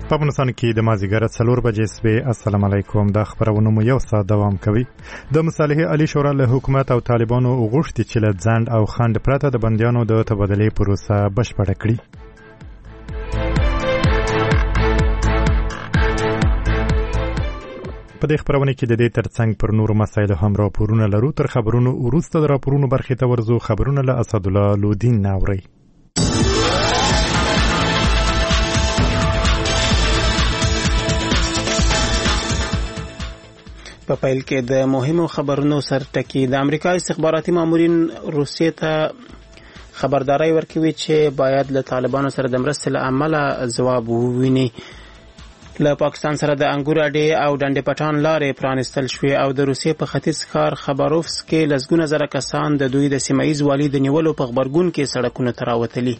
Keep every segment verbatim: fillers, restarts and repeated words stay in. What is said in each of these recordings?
په افغانستان کې د مازیګر څلور بجې سوې. السلام علیکم. د خبرونو مو یو ساعت دوام کوي. د مصالحې عالی شورا له حکومت او طالبانو غوښتي چې له ځنډ او خنډ پرته د بندیانو د تبادلې پروسه بشپړه کړي. په دې خبرونه کې د دې ترڅنګ پر نورو مسایلو هم راپورونه لرو. تر خبرونو وروسته د راپورونو برخې ته ورځو. خبرونه له اسدالله لودین ناوري. په پیل کې د مهمو خبرونو سرټکی. د امریکا استخباراتي مامورین روسیې ته خبرداري ورکوي چې باید له طالبانو سره د مرستې له امله ځواب وویني. له پاکستان سره د انګور اډې او ډنډې پټان لارې پرانستل شوې او د روسیې په ختیځ ښار خبروفس کې لسګونه زره کسان د دوی د سیمه ایز والي د نیولو په غبرګون کې سړکونو ته راوتلي.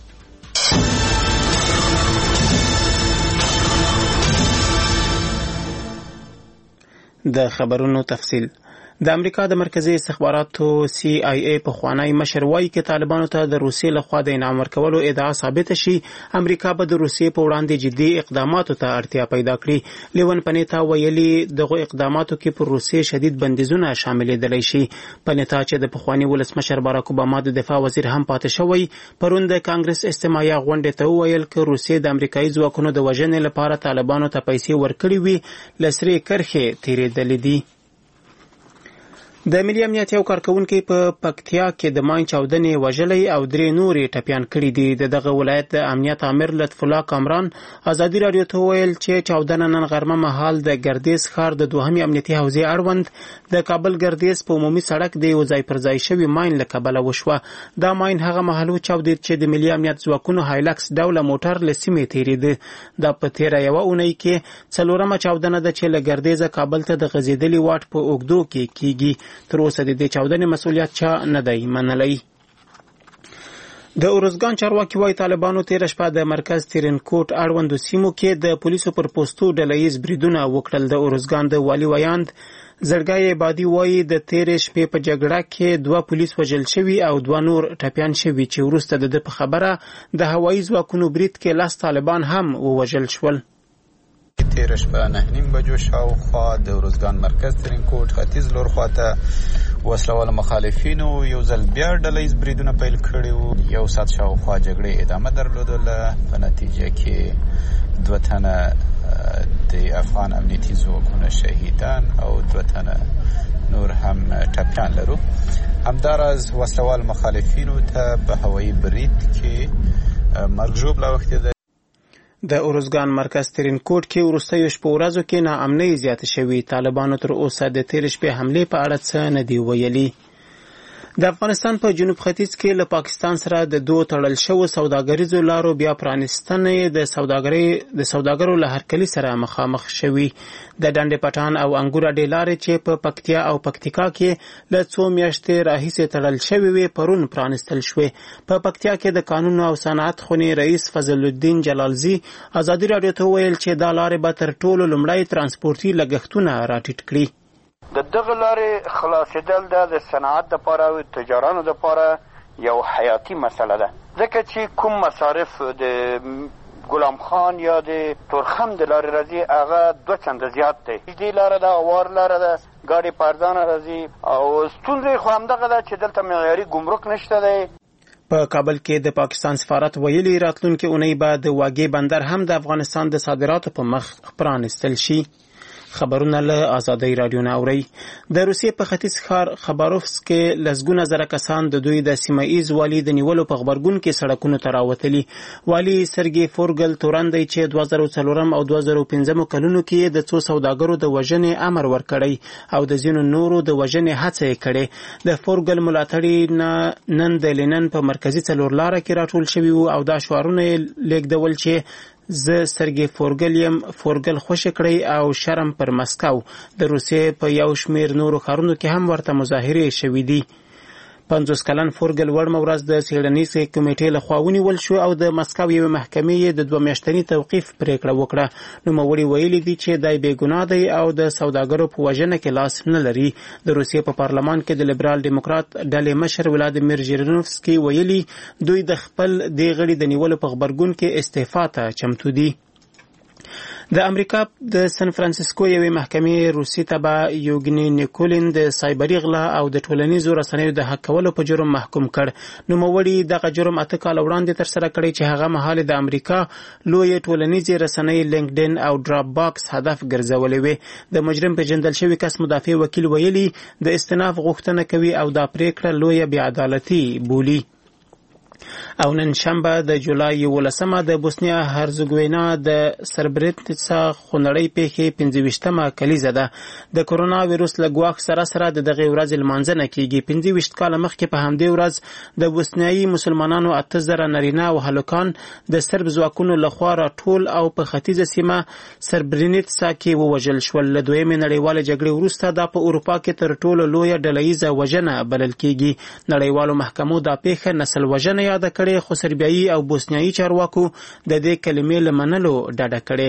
د خبرونو تفصیل. د امریکا د مرکزی استخباراتو سی آی ای په خوانی مشر وایي چې طالبانو ته د روسیې لخوا د انعام ورکولو ادعا ثابت شي امریکا به د روسیې په وړاندې جدي اقداماتو ته اړتیا پیدا کړي. لیون پنیتا ویلي دغه اقداماتو کې پر روسیې شدید بندیزونه شاملېدلی شي. پنیتا چې د پخوانی ولسمشر باراک اوباما د دفاع وزیر هم پاتې شوی پرون د کانګرس استماعیه غونډې ته وویل چې روسیې د امریکایي ځواکونو د وژنې لپاره طالبانو ته پیسې ورکړي وي لسرې کرښې تیرېدلې دي. د ملي امنیت یو کارکونکي په پکتیا کې د ماین چاودنې وژلې او درې نورې ټپیان کړي دي. دغه ولایت د امنیت امر لطف الله کامران ازادي رادیو ته ویل چې چاودنه نن غرمه مهال د ګردیز ښار د دوهمي امنیتي حوزې اړوند د کابل ګردیز په عمومي سړک د یو ځای پر ځای شوي ماین له کبله وشوه. دا ماین هغه مهال چاودید چې د ملي امنیت ځواکونو هایلکس ډوله موټر له سیمې تېرېده. دا په تېره یوه اونۍ کې څلورمه چاودنه ده چې له ګردیزه کابل ته د غځېدلي واټ په اوږدو کې کیږي. تر اوسه د دې چاودنې مسؤلیت چا نه دی منلی. د اورزګان چارواکي وايي طالبانو تیر شپه د مرکز ترینکوټ اړوندو سیمو کې د پولیسو پر پوسټو ډلهییز بریدونه وکړل. د اورزګان د والي ویاند زړګای عبادي وايي د تیر شپې په جګړه کې دوه پولیس وژل شوي او دوه نور ټپیان شوي چې وروسته د په خبره د هوایي ځواکونو برید کې لاس طالبان هم ووژل شول. تیر شپه نه نیم بجو شاوخوا د اورزګان مرکز ترینکوټ ختیځ لور خواته وسلوال مخالفینو یو ځل بیا ډلهییز بریدونه پیل کړي وو. یو ساعت شاوخوا جګړې ادامه درلودله. په نتیجه کې دوه تنه د افغان امنیتي ځواکونو شهیدان او دوه تنه نور هم ټپیان لرو. همداراز وسلوال مخالفینو ته په هوایي برید کې مرګ ژوبله اوښتې ده. د اورزګان مرکز ترینکوټ کې وروستیو شپو ورځو کې ناامنۍ زیاته شوې. طالبانو تر اوسه د تیر شپې حملې په اړه څه نه دی ویلي. د افغانستان په جنوب ختیځ کې له پاکستان سره د دوه تړل شوو سوداګریزو لارو بیا پرانستنې د سوداګرۍ د سوداګرو له هرکلي سره مخامخ شوي. د ډنډې پټان او انګور اډې لارې چې په پکتیا او پکتیکا کې له څو میاشتې راهیسې تړل شوې وې پرون پرانستل شوې. په پکتیا کې د قانون او صنعت خونې رئیس فضل الدین جلالزی ازادي رادیو ته ویل چې دا لارې به تر ټولو لومړی ترانسپورتي لګښتونه راټیټ کړي. د دغه لارې خلاصېدل د صنعت دپاره او تجارانو دپاره یو حیاتي مسله ده ځکه چې کوم مصارف د غلام خان یا د تورخم د لارې راځي هغه دوه چنده زیات دی. دې لاره ده اوار لاره ده ګاډي په ارزانه راځي او ستونزه خو همدغه ده چې دلته معیاري ګمرک نشته دی. په کابل کې د پاکستان سفارت ویلي راتلونکي اونۍ به د واګې بندر هم د افغانستان د صادراتو په مخ پرانستل شي. خبرونه له آزادۍ رادیو نه اوري. د روسیې په ختیځ ښار خبروفس کې لسګونه زره کسان د دوی د سیمه ایز والي د نیولو په غبرګون کې سړکونو ته راوتلي. والي سرګي فورګل تورندی چې دوه زره څلورم او دوه زره پنځم کلونو کې د څو سوداګرو د وژنې امر ورکړی او د ځینو نورو د وژنې هڅه یې کړې. د فورګل ملاتړي نن د لینن په مرکزي څلورلاره کې راټول شوي وو او دا شعارونه یې لیږدول چې زه سرګي فورګل یم فورګل خوشی کړی او شرم پر مسکو. د روسیې په یو شمیر نورو ښارونو کې هم ورته مظاهرې شوې دي. پنځوس کلن فورګل وړمه ورځ د څېړنیزې کمیټې لخوا ونیول شو او د مسکو یوې محکمې یې د دوه میاشتني توقیف پریکړه وکړه. نوموړي ویلي دي چې دی بې ګناه دی او د سوداګرو په وژنه کې لاس نه لري. د روسیې په پارلمان کې د لیبرال ډیموکرات ډلې مشر ولادیمیر ژیرینوفسکي ویلي دوی د خپل دې غړي د نیولو په غبرګون کې استعفا ته چمتو دي. د امریکا د سن فرانسیسکو یوې محکمې روسي تبع یوګني نیکولین د سایبري غلا او د ټولنیزو رسنیو د حق کولو په جرم محکوم کړ. نوموړي دغه جرم اته کال وړاندې ترسره کړی چې هغه مهال د امریکا لوی ټولنیزې رسنۍ لینکډین او ډراپ باکس هدف ګرځولې وې. د مجرم پیژندل شوی کس مدافع وکیل ویلي د استئناف غوښتنه کوي او دا پریکړه لویه بې عدالتي بولي. او نن شنبه د جولای یولسمه د بوسنیا هرزګوینا د سربرېټسا خونړۍ پیښې پنځه ویشتمه کلیزه ده. د کرونا وایرس له ګواښ سره سره د دغې ورځې لمانځنه کیږي. پنځه ویشت کاله مخکې په همدې ورځ د بوسنیایي مسلمانانو اته زره نارینه او هلکان د سرب ځواکونو لخوا راټول او په ختیځه سیمه سربرېټسا کې ووژل شول. له دویمې نړیوالې جګړې وروسته دا په اروپا کې تر ټولو لویه ډله ییزه وژنه بلل کیږي. نړیوالو محکمو دا پیښه نسل وژنه یاده کړې، خو سربیایي او بوسنیایي چارواکو د دې کلمې له منلو ډډه کړې.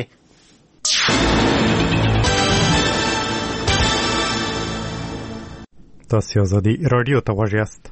تاسو آزادي رادیو ته غوږ یاست.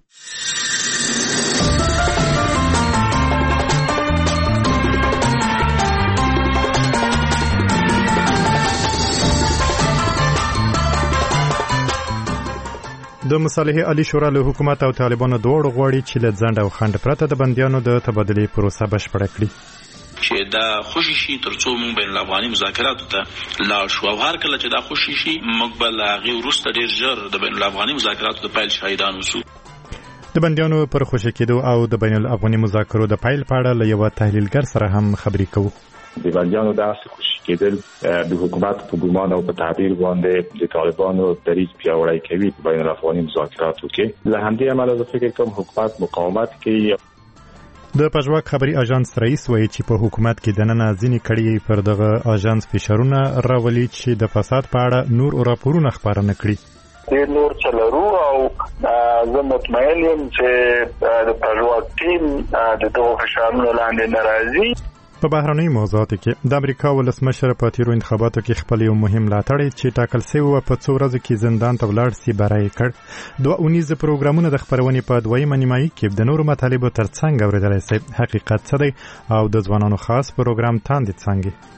د مصالحې عالی شورا له حکومت او طالبانو دواړو غواړي چې له ځنډ او خنډ پرته د بندیانو د تبادلې پروسه بشپړه کړي. چې دا خوشي شي ترڅو موږ بین الافغاني مذاکراتو ته لاړ شو، او هر کله چې دا خوشي شي موږ به له هغې وروسته ډېر ژر د بین الافغاني مذاکراتو د پیل شاهدان اوسو. د بندیانو پر خوشي کېدو او د بین الافغاني مذاکرو د پیل په اړه له یوه تحلیلګر سره هم خبرې کوو. د بندیانو داسې خوشي کېدل د حکومت په ګمان او په تعبیر باندې د طالبانو دریځ پیاوړی کوي په بین الافغاني مذاکراتو کې. له همدې امله زه فکر کوم حکومت مقاومت کوي. د پژواک خبري اژانس رئیس وایي چې په حکومت کې دننه ځینې کړي پر دغه اژانس فشارونه راولي چې د فساد په اړه نور راپورونه خپاره نه کړي. ډېر نور چلرو او زه مطمئن یم چې د پژواک ټیم د دغو فشارونو لاندې نه راځي. په بهرنۍ موضوعاتو کې د امریکا ولسمشر په تیرو انتخاباتو کې خپل یو مهم ملاتړی چې ټاکل شوی و په څو ورځو کې زندان ته ولاړ سي بری کړ. دوه اونیز پروګرامونه د خپرونې په دویمه نیمایي کې د نورو مطالبو ترڅنګ اورېدلی شي. حقیقت څه دی او د ځوانانو خاص پروګرام تاندې څنګه؟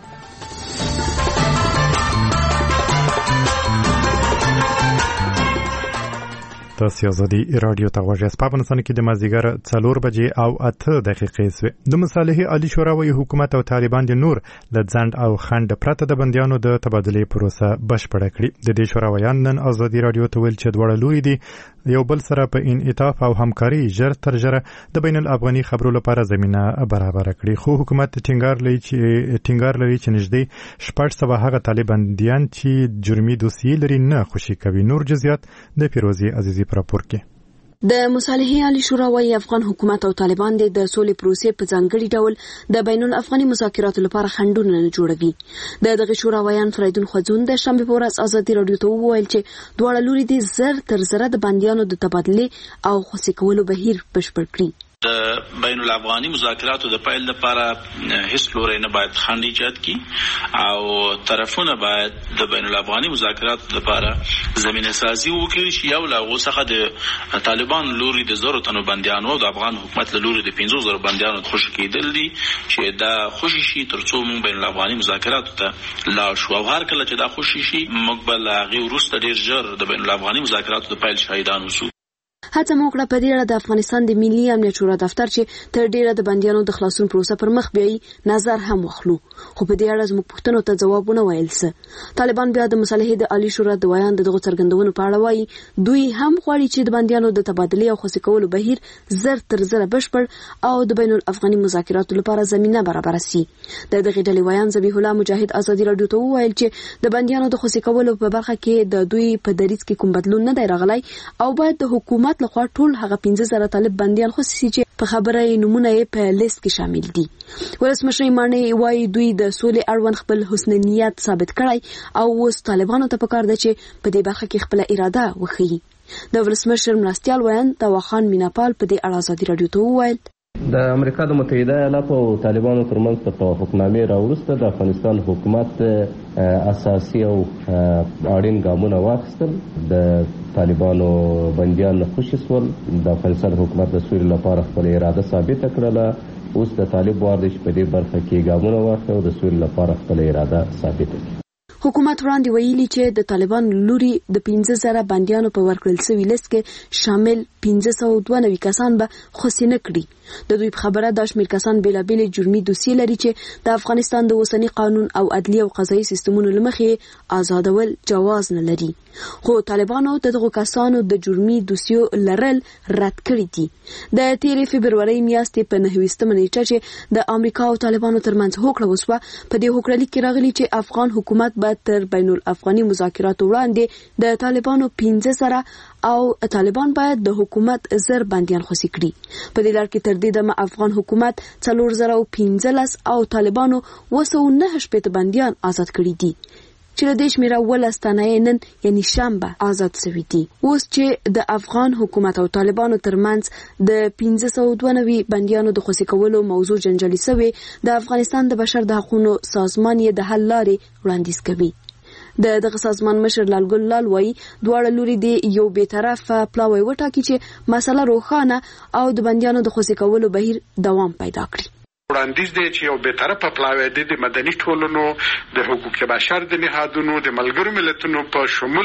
تاسو آزادي رادیو ته غوږ یاست. په افغانستان کې د مازدیګر څلور بجې او اته دقیقې سوې. د مصالحې عالی شورا وایي حکومت او طالبان د نور له ځنډ او خنډ پرته د بندیانو د تبادلې پروسه بشپړه کړي. د دې شورا ویان نن آزادي رادیو ته ویل چې دواړه لوري دي یو بل سره په انعطاف او همکاري ژر تر ژره د بین الافغاني خبرو لپاره زمينه برابر کړي. خو حکومت ټینګار لري چې ټینګار لري چې نږدې شپږ سوه هغه طالباندیان چې جرمي دوسیې لري نه خوشي کوي. نور جزئیات د پیروزي عزیزي پر راپور کې. د مصالحې عالی شورا وايي افغان حکومت او طالبان د سولې پروسې په ځانګړي ډول د بین الافغاني مذاکراتو لپاره خنډونه نه جوړوي. د دغه شورا ویان فریدون خزون د شنبه په ورځ آزادي رادیو ته وویل چې دواړه لوري دي زر تر زره د بندیانو د تبادلې او خوشي کولو بهیر بشپړ کړي. د بین الافغاني مذاکراتو د پیل لپاره هیڅ لوري نه باید خنډ ایجاد کړي او طرفونه باید د بین الافغاني مذاکراتو لپاره زمينه سازي وکړي چې یو لا غوسه د طالبان لوري د زرو تنو بندیانو او د افغان حکومت له لوري د پنځو زرو بندیانو خوشي کېدل دي چې دا خوشي شي ترڅو موږ بین الافغاني مذاکراتو ته لاړ شو، او هر کله چې دا خوشي شي موږ به له هغې وروسته ډېر ژر د بین الافغاني مذاکراتو د پیل شاهدان اوسو. هڅه موکړه په دې اړه د افغانستان د ملي امنیت شورا دفتر چې تر ډیره د بندیانو د خلاصون پروسه پر مخ بیایي نظر هم واخلو، خو په دې اړه زموږ پوښتنو ته ځوابونه ویل څه. طالبان بیا د مصالحې د عالی شورا د ویان دغه څرګندونو په اړه وایي دوی هم غواړي چې د بندیانو د تبادلې او خوشي کولو بهیر زر تر زره بشپړ او د بین الافغاني مذاکراتو لپاره زمينه برابر شي. د دغه ډلې ویان ذبیح الله مجاهد آزادي رادیو ته وویل چې د بندیانو د خوشي کولو په برخه کې د دوی په دریځ کې کوم بدلون نه دی راغلی او باید د حکومت لخوا ټول هغه پنځه زره طالب بندیان خو سي چې په خبره نمونه یې په لیست کې شامل دي. ولسمشر مانی وايي دوی د سولې اړوند خپل حسن نیت ثابت کړی او اوس طالبانو ته پکار ده چې په دې برخه کې خپل اراده وښيي. د ولسمشر مرستيال ویان توخان میناپال په دې اړه آزادي رادیو ته وویل د امریکا د متحده ایالاتو او طالبانو ترمنځ په توافقنامې راوروسته د افغانستان حکومت اساسي او اړین ګامونه واخیستل. د طالبانو بندیان خوشي شول. د افغانستان حکومت د سولې لپاره خپل اراده ثابته کړله. اوس د طالب وار دی چې په دې برخه کې ګامونه واخلي او د سولې لپاره خپل اراده ثابته کړي. حکومت وړاندې ویلي چې د طالبان لوري د پنځه زره بندیانو په ورکړل شوي لیست کې شامل پنځه سوه دوه نوي کسان به خوشي نه کړي. د دوی په خبره دا شمېر کسان بېلابېلې جرمي دوسیې لري چې د افغانستان د اوسني قانون او عدلي او قضایي سیستمونو له مخې آزادول جواز نه لري. خو طالبانو د دغو کسانو د جرمي دوسیو لرل رد کړي دي. د تېرې فبرورۍ میاشتې په نهه ویشتمه نیټه چې د امریکا او طالبانو ترمنځ هوکړه وسوه، په دې هوکړه لیک کې راغلي چې افغان حکومت به تر بین الافغاني مذاکراتو وړاندې د طالبانو پنځه زره او طالبان باید د حکومت زر بندیان خوشي کړي. په دې لړ کې تر دې دمه افغان حکومت څلور زره او پنځلس او طالبانو اووه سوه نهه شپېته بندیان آزاد کړي دي چې له دې شمېره اوولس تنه نن یعنې شنبه آزاد شوي دي. اوس چې د افغان حکومت او طالبانو ترمنځ د پنځه سوه دوه نوي بندیانو د خوشي کولو موضوع جنجالي شوې، د افغانستان د بشر د حقوقو سازمان یې د حل لارې وړاندیز کوي. د دغه سازمان مشر لالګل لال وایي دواړه لوري د یو بیطرفه پلاوی وټاکي چې مسله روښانه او د بندیانو د خوشي کولو بهیر دوام پیدا کړي. وړاندیز دی چې یو بیطرفه پلاوی د مدني ټولنو د حقوق بشر د نهادونو د ملګرو ملتونو په شمول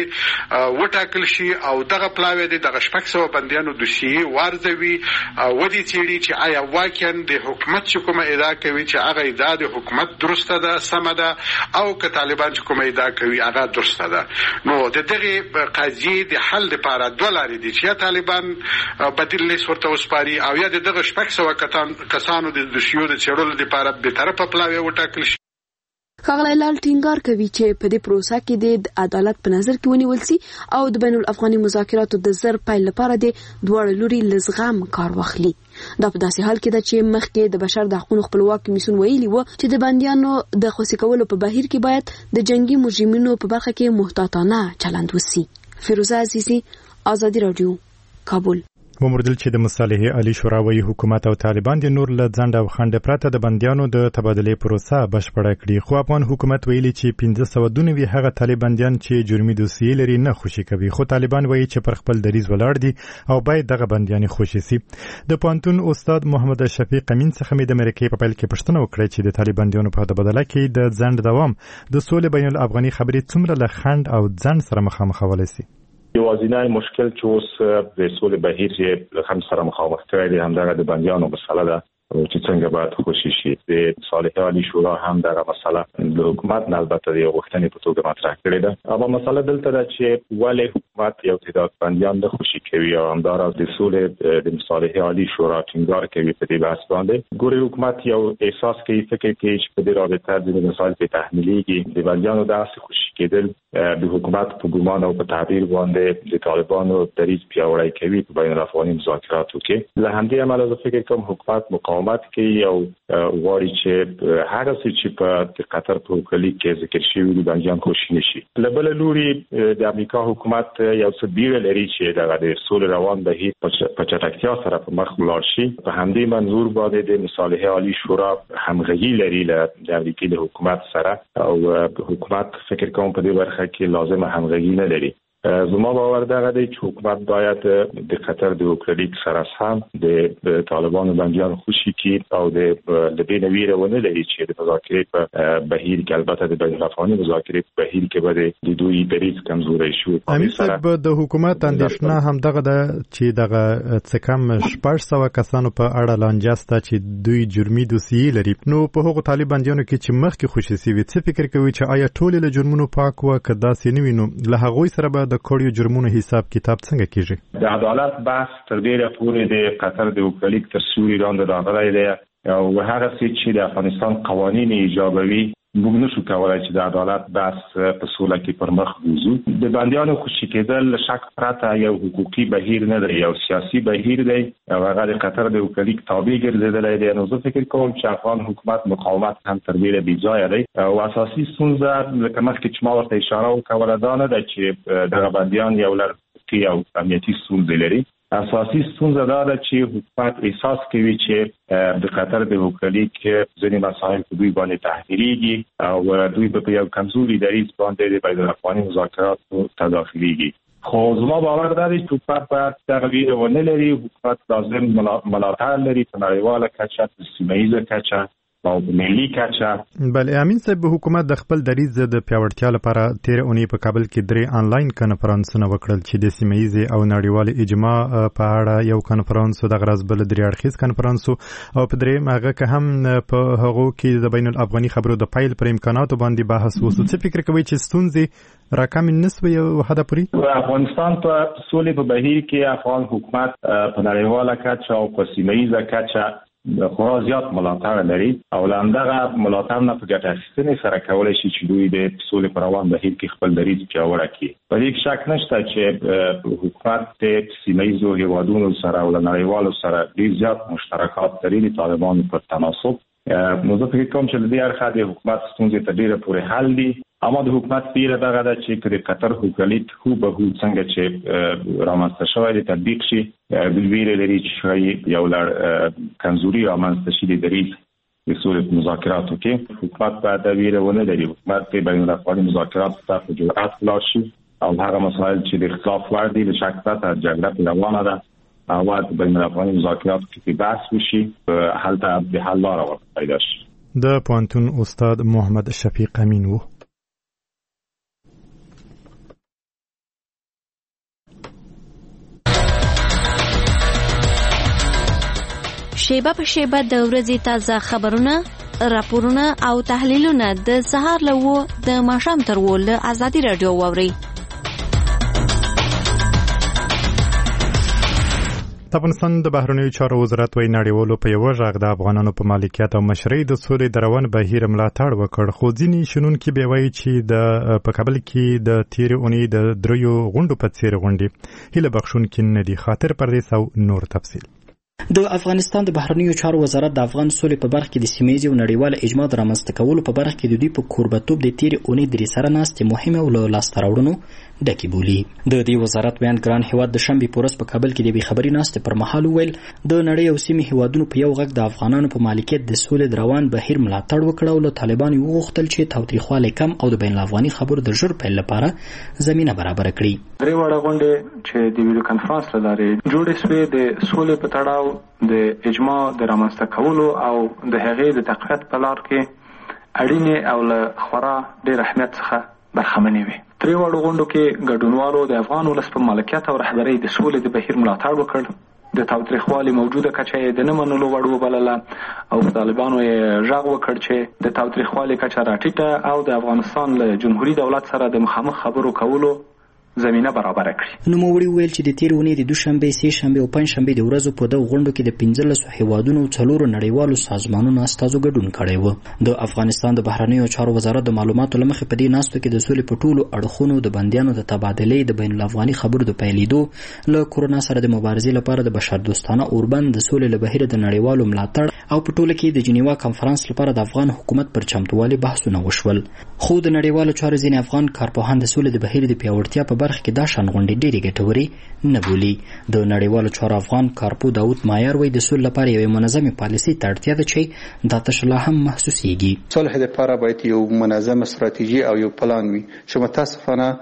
باندې وټاکل شي او دغه پلاوی د دغه شپږ سوه بندیانو دوسیې وارزوي او ودې څېړي چې آیا واقعا د حکومت چې کومه ادعا کوي چې هغه ادعا د حکومت درسته ده، سمه ده، او که طالبان چې کومه ادعا کوي هغه درسته ده. نو د دغه قضیې د حل لپاره دوه لارې دي چې یا طالبان بدیل لیست ورته وسپاري او یا د دغه شپږ سوه کسانو د دوسیو د څېړلو لپاره بېطرفه پلاوی وټاکل شي. ښاغلی لال ټینګار کوي چې په دې پروسه کې د عدالت په نظر کې ونیول سي او د بین الافغاني مذاکراتو د زر پیل لپاره د دواړو لوري له زغم کار واخلي. دا په داسې حال کې ده چې مخکې د بشر د حقوقو خپلواک کمیسیون ویلي و چې د بندیانو د خوشي کولو په بهیر کې باید د جنگي مجرمینو په برخه کې محتاطانه چلند وسي. فیروزه عزیزی، آزادي رادیو، کابل. ومردل چې د مصالحې عالی شورا وایي حکومت او طالبان د نور له ځنډ او خنډ پرته د بندیانو د تبادلې پروسه بشپړه کړي. خو افغان حکومت ویلي چې پنځه سوه دوه نوي هغه طالباندیان چې جرمي دوسیې لري نه خوشي کوي، خو طالبان وایي چې پر خپل دریځ ولاړ دي او باید دغه بندیان خوشي سي. د پوهنتون استاد محمد شفیق امین څخه مې د امریکای په پیل کې پوښتنه وکړه چې د طالباندیانو په تبادله کې د ځنډ دوام د سولې بین الافغاني خبرې څومره له خنډ او ځنډ سره مخامخولی سي. یوازینی مشکل چې اوس د سولې بهیر چې له خنډ سره مخامخ کړی دی همدغه د بندیانو مسله ده چې څنګه باید خوشي شي. د مصالحې عالی شورا هم دغه مسله د حکومت نه البته د غوښتنې په توګه مطرح کړې ده. اما مسله دلته ده چې ولې حکومت یو تعداد بندیان نه خوشي کوي او همداراز د سولې د مصالحې عالی شورا ټینګار کوي په دې بحث باندې. ګوري حکومت یو احساس کوي فکر کوي چې په دې رابطه د مسایل په تحمیلېږي د بندیانو داسې خوشي کېدل د حکومت په ګمان او په تعبیر باندې د طالبانو دریځ پیاوړی کوي په بین الافغاني مذاکراتو کې. له همدې امله زه فکر کوم حکومت مقاومت کوي او غواړي چې هغه څه چې په قطر په وکالت کې ذکر شوی دي بندیان خوشي نشي. له بل لوري د امریکا حکومت یو څه بیره لري چې دغه د سولې روان بهیر په چټکتیا سره په مخ ولاړ شي. په همدې منظور باندې د مصالحې عالی شورا همغږي لري له د امریکا د حکومت سره او حکومت فکر کوم په دې برخه کې لازمه همغږي نه لري. زما باور دغه دی چې حکومت باید د قطر د وکالت سره سم د طالبانو بندیان خوشي کړي او د دې نویره ونه لري چې د مذاکرې په بهیر کې البته د بین الافغاني مذاکرې په بهیر کې به د دوی دریځ کمزوري شي. امیر صاحب د حکومت اندېښنه هم دغه ده چې دغه څه کم شپږ سوه کسانو په اړه لانجسته چې دوی جرمي دوسیې لري. نو په هغو طالباندیانو کې چې مخکې خوشي سوي څه فکر کوي چې آیا ټول له جرمونو پاک و که داسې نه وي نو له هغوی سره به د کړیو جرمونو حساب کتاب څنګه کیږي؟ د عدالت بحث تر ډیره پورې د قطر د وکالت تر سوري لاندې راغلی دی او هغه څه چې د افغانستان قوانین ایجابوي موږ نشو کولای چې د عدالت بحث په سوله کې پر مخ وځو. د بندیانو خوشي کېدل شک پرته یو حقوقي بهیر نه دی، یو سیاسي بهیر دی او هغه د قطر د وکالت تابع ګرځېدلی دی. نو زه فکر کوم چې افغان حکومت مقاومت هم تر ډیره بې ځایه دی او اساسي ستونزه لکه مخکې چې ما ورته اشاره وکړه دا نه ده چې دغه بندیان یو لړ او امنیتي ستونزې لري. اساسي ستونزه دا ده چې حکومت احساس کوي چې د قطر د وکالت کې ځینې مسایل په دوی باندې تحمیلېږي او دوی په یو کمزوري دریځ باندې د بین الافغاني مذاکراتو ته داخليږي. خو زما باور دا دی چې حکومت باید دغه ویره ونه لري. حکومت لازم ملاتړ لري په نړیواله کچه، په سیمه ییزه کچه او په ملي کچه. بله امین صاحب، حکومت د خپل دریځ د پیاوړتیا لپاره تېره اونۍ په کابل کې درې آنلاین کنفرانسونه وکړل چې د سیمه ییزې او نړیوالې اجماع په اړه یو کنفرانس، دغه راز بل درې اړخیز کنفرانس او په درېیم هغه که هم په هغو کې د بین الافغاني خبرو د پیل پر امکاناتو باندې بحث وشو. څه فکر کوئ چې ستونزې راکمې نه سوې یو حده پورې؟ افغانستان په سولې په بهیر کې افغان حکومت په نړیواله کچه او په سیمه ییزه کچه خورا زیات ملاتړ لري او له همدغه ملاتړ نه په ګټه اخیستنې سره کولی شي چې دوی د سولې په روان بهیر کې خپل دریځ پیاوړی کړي. په دې کې شک نشته چې حکومت د سیمه ییزو هیوادونو سره او له نړیوالو سره ډېر زیات مشترکات لري د طالبانو په تناسب. نو زه فکر کوم چې له دې اړخه د حکومت ستونزې ته ډېره پورې حل دي. اما د حکومت پیره دغه ده چې د قطر حکومت خو به هو څنګه چې رامنځته شوی د تطبیق شي، بلویره لري چې یو لړ کمزوري رامنځته شي د دریځ د سولې مذاکراتو کې. حکومت باید د ویره ونه لري. حکومت په بین الافغاني مذاکراتو ته په جرأت ولاړ شي او هغه مسایل چې د اختلاف وړ دي د شک پرته جګړه روانه ده او د بین الافغاني مذاکراتو کې بحث وشي، هلته د حل لاره پیدا شي. د پوهنتون استاد محمد شفیق امین و. شیبه په شیبه د ورځې تازه خبرونه، راپورونه او تحلیلونه د سهار له وو د ماښام تر وو له ازادي رادیو واورئ. د افغانستان د بهرنیو چارو وزارت وایي نړیوالو په یوه غږ د افغانانو په مالکیت او مشرۍ د سولې د روان بهیر ملاتړ وکړ. خو ځینې شنونکي بیا وایي چې د په کابل کې د تېرې اونۍ د دریو غونډو په څېر غونډې هیله بخښونکي نه دي. خاطر پردیس او نور تفصیل. د افغانستان د بهرنیو چارو وزارت د افغان سولې په برخه کې د سیمه ییزې او نړیواله اجماع د رامنځته کولو په برخه کې د دوی په کوربتوب د تېرې اونۍ درې سره ناستې مهمې او له لاسته راوړنو ډکې بولي. د دې وزارت بیان ګران هیواد د شنبې په ورځ په کابل کې د بې خبري ناستې پر مهال وویل د نړۍ او سیمې هیوادونو په یو غږ د افغانانو په مالکیت د سولې د روان بهیر ملاتړ وکړ او له طالبانو یې وغوښتل چې تاوتریخوالی کم او د بین الافغاني خبرو د ژر پیل لپاره زمینه برابره کړي. درې واړه غونډې چې د ویډیو کنفرانس له لارې جوړې شوې د سولې په تړاو د اجماع د رامنځته کولو او د هغې د تقویت په لار کې اړینې او له خورا ډېر اهمیت څخه برخمنې وې. درې واړو غونډو کې ګډونوالو د افغان ولس په مالکیت او رهبرۍ د سولې د بهیر ملاتړ وکړ. د تاوتریخوالي موجوده کچه یې د نه منلو وړ وبلله او په طالبانو یې غږ وکړ چې د تاوتریخوالي کچه راټیټه او د افغانستان له جمهوري دولت سره د مخامخ خبرو کولو زمینه برابره کړي. نوموړي وویل چې د تېرې اونۍ د دوشنبې، سې شنبې او پنج شنبې د ورځو په دغو غونډو کې د پنځلسو هیوادونو او څلورو نړیوالو سازمانونو استازو ګډون کړی و. د افغانستان د بهرنیو چارو وزارت د معلوماتو له مخې په دې ناستو کې د سولې په ټولو اړخونو د بندیانو د تبادلې، د بین الافغاني خبرو د پیلېدو، له کورونا سره د مبارزې لپاره د بشردوستانه اوربند، د سولې له بهیره د نړیوالو ملاتړ او په ټوله کې د جنیوا کنفرانس لپاره د افغان حکومت پر چمتووالي بحثونه وشول. خو د نړیوالو چارو ځینې افغان کارپوهان د سولې د بهیر د پیاوړتیا په برخه کې دا شان غونډې ډېرې ګټورې نه بولي. د نړیوالو چارو افغان کارپو داود مایار وایي د سولې لپاره یوې منظمې پالیسۍ ته اړتیا ده چې دا تش لا هم محسوسیږي. صلح لپاره باید یو منظم استراتیژي او یو پلان وي چې متاسفانه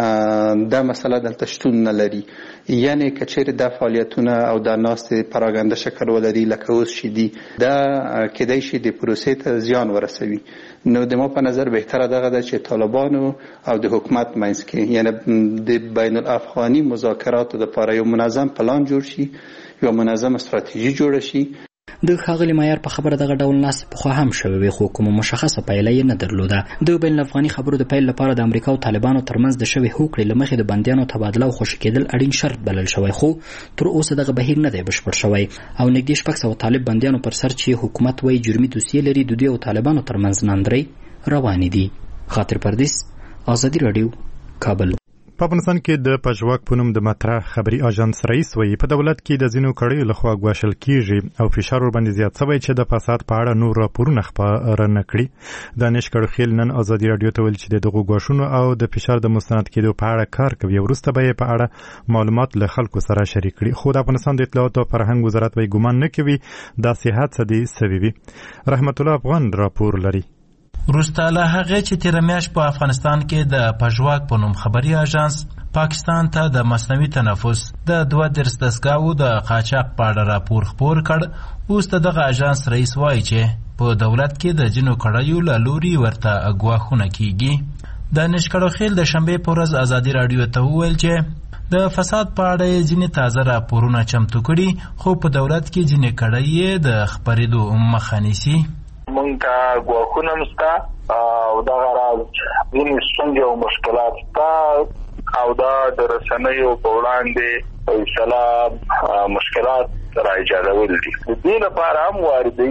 دا مسله دلته شتون نه لري. یعنی کچېرې دا فعالیتونه او دا ناستې پراګنده شکل ولري لکه اوس چې دي، دا کېدای شي د پروسې ته زیان ورسوي. نو د ما په نظر بهتره دغه ده چې طالبانو او د حکومت منځ کې یعنی د بین الافغاني مذاکراتو لپاره یو منظم پلان جوړ شي، یو منظم استراتیژي جوړه شي. د ښاغلي معیار په خبره دغه ډول ناستې پخوا هم شوې وې خو کومه مشخصه پایله یې نه درلوده. د بین الافغاني خبرو د پیل لپاره د امریکا او طالبانو ترمنځ د شوې هوکړې له مخې د بندیانو تبادله او خوشي کېدل اړین شرط بلل شوی، خو تر اوسه دغه بهیر نه دی بشپړ شوی او نږدې شپږ سوه طالب بندیانو پر سر چې حکومت وایي جرمي دوسیې لري د دوی او طالبانو ترمنځ ناندرۍ روانې دي. خاطر پردیس، ازادي راډیو، کابل. په افغانستان کې د پژواک په نوم د مطرح خبري اژانس رئیس وایي په دولت کې د ځینو کړیو لخوا ګواښل کیږي او فشار ورباندې زیات شوی چې د فساد په اړه نور راپورونه خپاره نه کړي. دانش کړوخیل نن ازادي راډیو ته ویل چې د دغو ګواښونو او د فشار د مستند کېدو په اړه کار کوي. وروسته به یې په اړه معلومات له خلکو سره شریک کړي. خو د افغانستان د اطلاعات او فرهنګ وزارت وایي ګمان نه کوي داسې هڅه دې سوې وي. رحمت الله افغان راپور لري. وروسته له هغې چې تېره میاشت په افغانستان کې د پژواک په نوم خبري اژانس پاکستان ته د مصنوعي تنفس د دوه درس دستګاو د قاچاق په اړه راپور خپور کړ. اوس دغه اژانس رئیس وایي چې په دولت کې د جنو کړیو له لوري ورته ګواښونه کیږي. دانش کړوخیل د شنبې په ورځ ازادي راډیو ته وویل چې د فساد په اړه ځینې تازه راپورونه چمتو کړي، خو په دولت کې ځینې کړۍ د خپرېدو مخه نیسي. مونږ ته ګواښونه شته او دغه راز ځینې ستونزې او مشکلات شته او دا د رسنیو په وړاندې فیصله مشکلات را ایجادول دي. د دې لپاره هم واردوي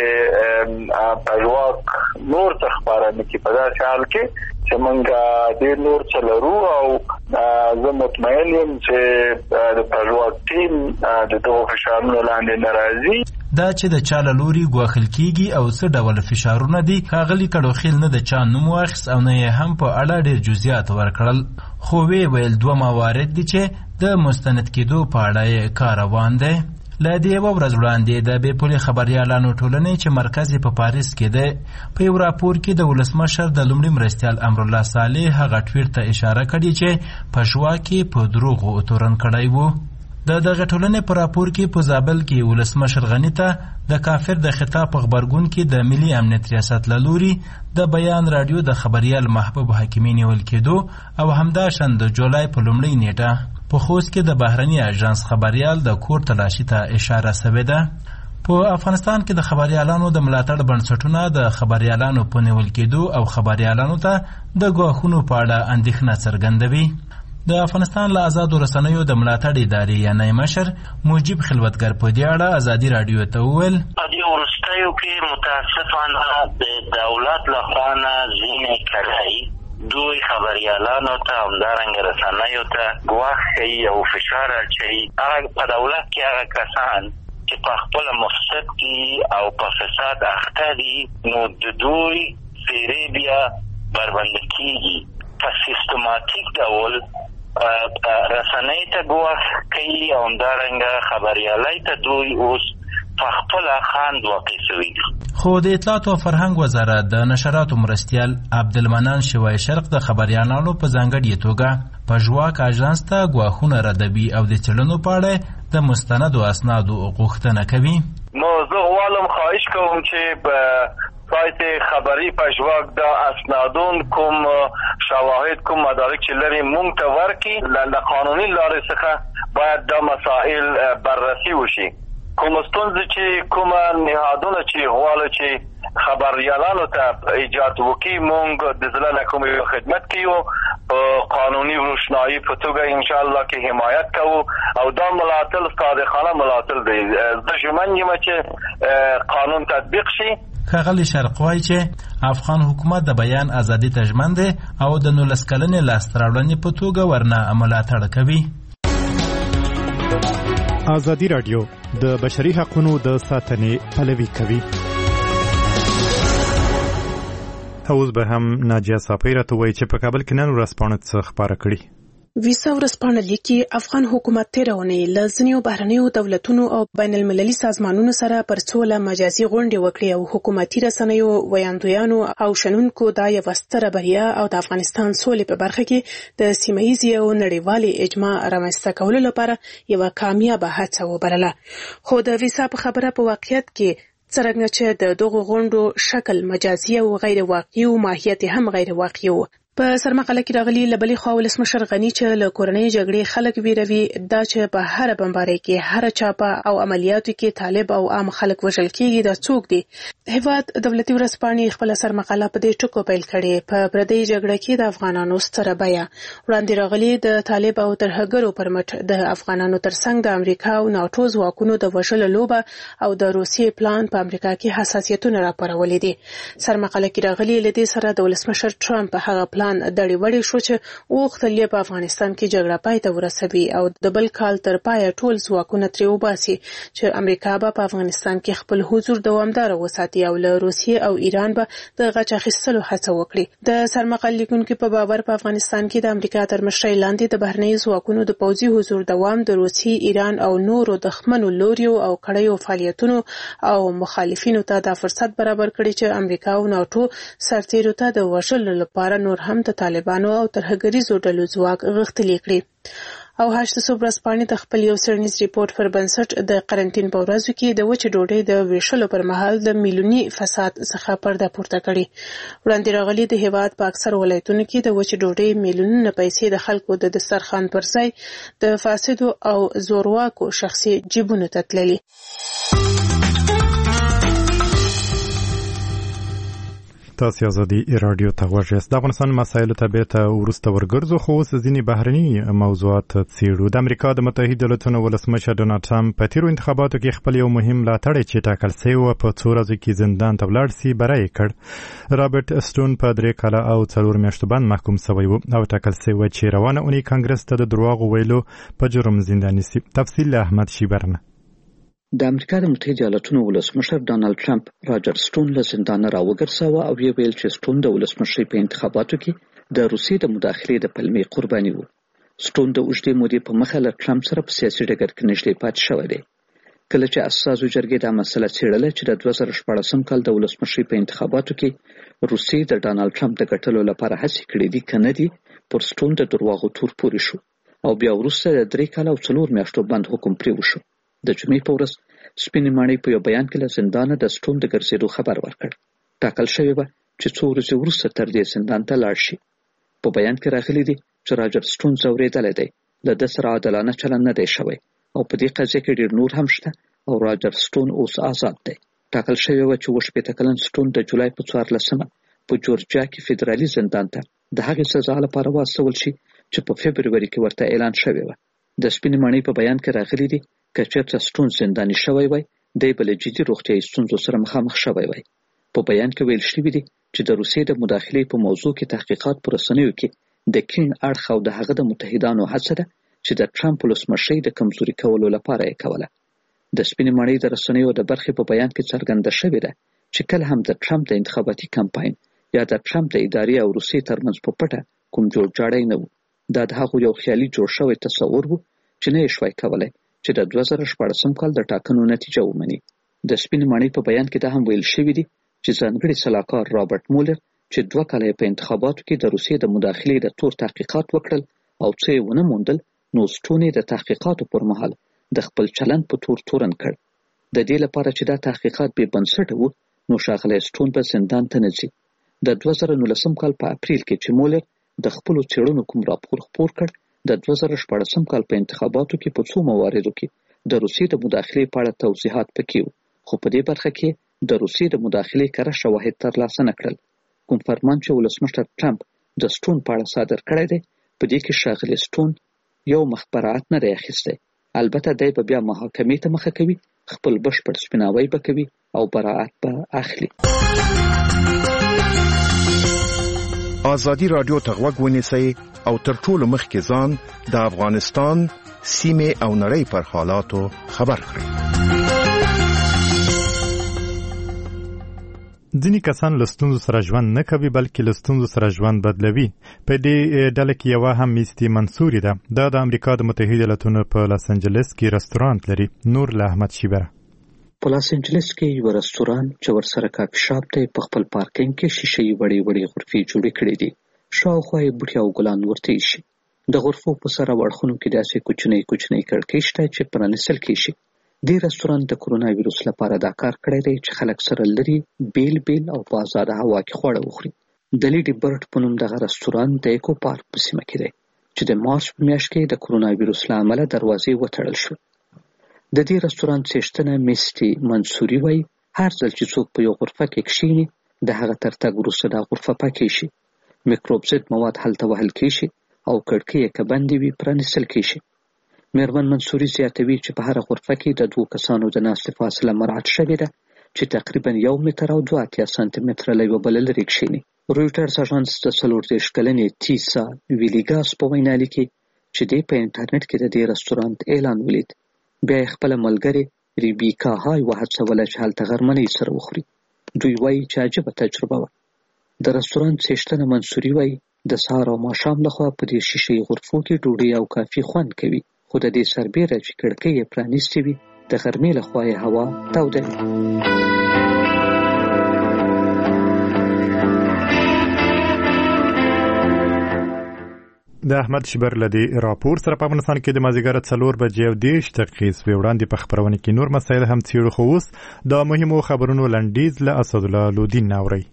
چې پژواک نور څه خپرونه کوي په داسې حال کې چې موږ ډېر نور څه لرو او زه مطمئن یم چې د پژواک ټیم د دغو فشارونو لاندې نه راځي. دا چې د چا له لوري ګواښل کیږي او څه ډول فشارونه دي، ښاغلي کړوخیل نه د چا نوم واخیست او نه یې هم په اړه ډېر جزئیات ورکړل، خو ویې ویل دوه موارد دي چې د مستند کېدو په اړه یې کار روان دی. له دې یوه ورځ وړاندې د بې پولې خبریالانو ټولنې چې مرکز یې په پاریس کې دی، په یو راپور کې د ولسمشر د لومړي مرستیال امرالله صالح هغه ټویټ ته اشاره کړې چې پژواک یې په دروغو تورن کړی و. د دغه ټولنې په راپور کې په زابل کې ولسمشر غني ته د کافر د خطاب په غبرګون کې د ملي امنیت ریاست له لوري د بیان راډیو د خبریال محبوب حکیمي نیول کېدو او همداشان د جولای په لومړۍ نیټه په خوست کې د بهرني اژانس خبریال د کور تلاشي ته اشاره شوې ده. په افغانستان کې د خبریالانو د ملاتړ بنسټونه د خبریالانو په نیول کېدو او خبریالانو ته د ګواښونو په اړه اندېښنه څرګندوي. د افغانستان له آزادو رسنیو د ملاتړ ادارې یعنی مشر موجب خلوتګر په دې اړه ازادي راډیو ته وویل په دې وروستیو کې متاسفانه د دولت لخوا نه ځینې کړۍ دوی خبریالانو ته همدارنګه رسنیو ته ګواښ کوي او فشار اچوي. هغه په دولت کې هغه کسان چې په خپله مفسد دي او په فساد اخته دي، نو د دوی څېرې بیا بربنډه کېږي. په سیستماتیک ډول رسنۍ ته ګواښ کوي او همدارنګه خبریالۍ ته دوی اوس په خپله خاند واقع شوي. خو د اطلاعاتو او فرهنګ وزارت د نشراتو مرستیال عبدالمنان شوای شرق د خبریالانو په ځانګړې توګه پژواک اژانس ته ګواښونه ردوي او د څېړنو په اړه د مستندو اسنادو غوښتنه کوي. نو زه غواړم خواهش کوم چې په سایت خبری پژواک دا اسنادون کوم شواهد کوم مدارک چې لري مونږ ته ورکړي، له قانوني لارې څخه باید دا مسائل بررسي وشي. کوم ستونزې چې کوم نهادونه چې غواړي چې خبریالانو ته ایجاد وکړي، مونږ د زړه له کومې خدمت کوو، په قانوني روشنایي په توګه انشاءالله کې حمایت کوو او دا ملاتړ صادقانه ملاتړ دی. زه ژمن یم چې قانون تطبیق شي. ښاغلي شرق وایي چې افغان حکومت د بیان ازادي ته ژمن دی او د نولس کلنې لاسته راوړنې په توګه ورنه ملاتړ کوي. ازادي راډیو د بشري حقوقو د ساتنې پلوي کوي. اوس به هم ناجیه صافی راته وایي چې په کابل کې نن ورځپاڼه څه خپاره کړي. ویسا ورځپاڼه لیکي افغان حکومت تېره اونۍ له ځینو بهرنیو دولتونو او بین المللي سازمانونو سره پر څو مجازي غونډې وکړې او حکومتي رسنیو ویاندویانو او شنونکو دا یوه ستره بریا او د افغانستان سولې په برخه کې د سیمه ییزې او نړیوالې اجماع رامنځته کولو لپاره یوه کامیابه هڅه وبلله. خو د ویسا په خبره په واقعیت کې څرنګه چې د دغو غونډو شکل مجازي او غیر واقعي او ماهیت هم غیر واقعي و. په سرمقاله کې راغلي لبلي خوا ولسمشر غني چې له کورنۍ جګړې خلک ویروي دا چې په هر بمبارۍ کې هر چاپه او عملیاتو کې طالب او عام خلک وژل کېږي دا څوک دي. هیواد دولتي ورځپاڼې خپل سرمقاله په دې ټکو پیل کړې. په پردي جګړه کې د افغانانو ستره بیه وړاندې راغلي د طالب او ترهګرو پر مټ د افغانانو ترڅنګ د امریکا او ناټو ځواکونو د وژلو لوبه او د روسیې پلان په امریکا کې حساسیتونه راپارولې دي. سرمقاله کې راغلي لدې سره د ولسمشر ټرمپ هغه پلان دړي وړي شو چې وغوښتل یې په افغانستان کې جګړه پای ته ورسوي او د بل کال تر پایه ټول ځواکونه ترې وباسي چې امریکا به په افغانستان کې خپل حضور دوامداره وساتي او له روسیې او ایران به د غچ اخیستلو هڅه وکړي. د سرمقال لیکونکو په باور په افغانستان کې د امریکا تر مشرۍ لاندې د بهرنیو ځواکونو د پوځي حضور دوام د روسیې، ایران او نورو دښمنو لوریو او کړیو فعالیتونو او مخالفینو ته دا فرصت برابر کړي چې امریکا او ناټو سرتیرو ته د وژلو لپاره نور هم د طالبانو او ترهګریزو ډلو ځواک غښتلي کړي. او هشت صبح ورځپاڼې د خپل یو څېړنیز ریپورت پر بنسټ د قرنټین په ورځو کې د وچې ډوډۍ د ویشلو پر مهال د میلیوني فساد څخه پرده پورته کړي. وړاندې راغلي د هیواد په اکثر ولایتونو کې د وچې ډوډۍ میلیونونه پیسې د خلکو د دسترخوان پر ځای د فاسدو او زورواکو شخصي جیبونو ته تللي. تاسو ازادي رادیو ته غوږ د افغانستان مسایلو ته به ته ورسته ورګرځو خو اوس ځینې بهرني موضوعات څیړو. د امریکا د متحده ایالاتونو ولسمشر ډونالډ ټرمپ په تیرو انتخاباتو کې خپل یو مهم ملاتړی چې ټاکل شوی و په څو ورځو کې زندان ته ولاړ سي بری کړ. رابرټ اسټون په درې کاله او څلور میاشتو باندې محکوم شوی و او ټاکل شوی چې روانه اونۍ کانګرس ته د دروغ ویلو په جرم زنداني سي. تفصیل احمد شیبرنه. د امریکا د متحده ایالاتونو ولسمشر ډونالډ ټرمپ راجر سټون له زندانه راوګرځاوه او یې ویل چې سټون د ولسمشرۍ په انتخاباتو کې د روسیې د مداخلې د پلمې قرباني و. سټون د اوږدې مودې په مخه له ټرمپ سره په سیاسي ډګر کې نږدې پاتې شوی دی. کله چې اساسو جرګې دا مسله څېړله چې د دوه زره شپاړسم کال د ولسمشرۍ په انتخاباتو کې روسیې د ډونالډ ټرمپ د ګټلو لپاره هڅې کړې دي که نه دي، پر سټون د درواغو تور پورې شو او بیا وروسته د درې کاله او څلور میاشتو بند حکم پرې وشو. د جمعې په ورځ سپینې ماڼۍ په یو بیان کې له زندانه د سټون د ګرځېدو خبر ورکړ. ټاکل شوی و چې څو ورځې وروسته تر دې زندان ته لاړ شي. په بیان کې راغلي دي چې راجر سټون ځورېدلی دی، له ده سره عادلانه چلند نه دی شوی او په دې قضیه کې ډېر نور هم شته او راجر سټون اوس آزاد دی. ټاکل شوی و چې اووه شپېته کلن سټون د جولای په څوارلسمه په جورجیا کې فدرالي زندان ته د هغې سزا لپاره واستول شي چې په فبروري کې ورته اعلان شوی و. د سپینې ماڼۍ په بیان کې راغلي دي که چېرته سټون زنداني شوی وای دی به له جدي روغتیایي ستونزو سره مخامخ شوی وای. په بیان کې ویل شوي دي چې د روسیې د مداخلې په موضوع کې تحقیقات په رسنیو کې د کین اړخ او د هغه د متحدانو هڅه ده چې د ټرمپ ولسمشرۍ د کمزوري کولو لپاره یې کوله. د سپینې ماڼۍ د رسنیو د برخې په بیان کې څرګنده شوې ده چې کله هم د ټرمپ د انتخاباتي کمپاین یا د ټرمپ د ادارې او روسیې ترمنځ په پټه کوم جوړجاړی نه و. دا د هغو یو خیالي جوړ شوی تصور و چې نه یې شوی کولی چې د دوه زره شپاړسم کال د ټاکنو نتیجه ومني. د سپینې ماڼۍ په بیان کې دا هم ویل شوي دي چې ځانګړي سلاکار رابرټ مولر چې دوه کاله په انتخاباتو کې د روسیې د مداخلې د تور تحقیقات وکړل او څه یې ونه موندل، نو سټون د تحقیقاتو پر مهال د خپل چلند په تور تورن کړ. د دې لپاره چې دا تحقیقات بې بنسټه وو، نو ښاغلی سټون به زندان ته نه ځي. د دوه زره نولسم کال په اپریل کې چې مولر د خپلو څېړنو کوم راپور خپور کړ، د دوه زره شپاړسم کال په انتخاباتو کې په څو مواردو کې د روسیې د مداخلې په اړه توضیحات پکې وو، خو په دې برخه کې د روسیې د مداخلې کره شواهد ترلاسه نه کړل. کوم فرمان چې ولسمشر ټرمپ د سټون په اړه صادر کړی دی، په دې کې ښاغلی سټون یو مخ براعت نه دی اخیستی. البته دی به بیا محاکمې ته مخه کوي، خپل بشپړ سپیناوی به کوي او براعت به اخلي. ازادي رادیو ته غوږ ونیسئ او تر ټولو مخکې ځان د افغانستان سیمې او نړۍ پر حالاتو خبر کړئ. ځینې کسان له ستونزو سره ژوند نه کوي بلکې له ستونزو سره ژوند بدلوي. په دې ډله کې یوه هم میستی منصوري ده. دا د امریکا د متحده ایالاتونو په لاس انجلس کې رستورانت لري. نور له احمد شیبره. په لاس انجلس کې یو رستوران چې ورسره کافي شاپ دی په خپل پارکینګ کې شیشې وړې وړې غرفې جوړې کړې دي. شاوخوا یې بوټي او ګلان ورته ایښي. د غرفو په سره وړخونو کې داسې کوچنۍ کوچنۍ کړکۍ شته چې پرانیستل کېږي. دې رستورانت د کرونا ویروس لپاره دا کار کړی دی چې خلک سره لري بیل بیل او په آزاده هوا کې خواړه وخوري. د لیډي برډ په نوم دغه رستورانت د ایکو پارک په سیمه کې دی چې د مارچ په میاشت کې د کرونا ویروس له امله دروازې وتړل شوې. د دې رستورانت څښتنه میستی منصوري وایي هر ځل چې څوک په یو غرفه کې کښېني د هغه تر تګ وروسته دا غرفه پاکې شي، میکروب ضد مواد هلته وهل کېږي او کړکۍ یې که بندې وي پرانیستل کېږي. میرمن منصوري زیاتوي چې په هره غرفه کې د دوو کسانو د ناستې فاصله مراعات شوې ده چې تقریبا یو متر او دوه اتیا سانتي متره له یوه بله لرې کښېني. رویټرز اژانس د څلور دېرش کلنې تیسا ویلیګاس په وینا لیکي چې دی په انټرنیټ کې د دې رستورانت اعلان ولید. بیا یې خپله ملګرې ریبیکا های وهڅوله چې هلته غرمنۍ سره وخوري. دوی وایي چې عجیبه تجربه وه. د رستورانت څښتنه منصوري وایي د سهار او ماښام لخوا په دې شیشې غرفو کې ډوډۍ او کافي خوند کوي، خو د دې سربیره چې کړکۍ یې پرانیستې وي د غرمې لخوا یې هوا توده وي. د احمد شبر لدی راپور سره په افغانستان کې د مازیګر څلور بجې او دېرش دقیقې سوې وړاندې په خپرونه کې نور مسایل هم څېړو، خو اوس د مهمو خبرونو لنډیز له اسدالله لودین اورئ.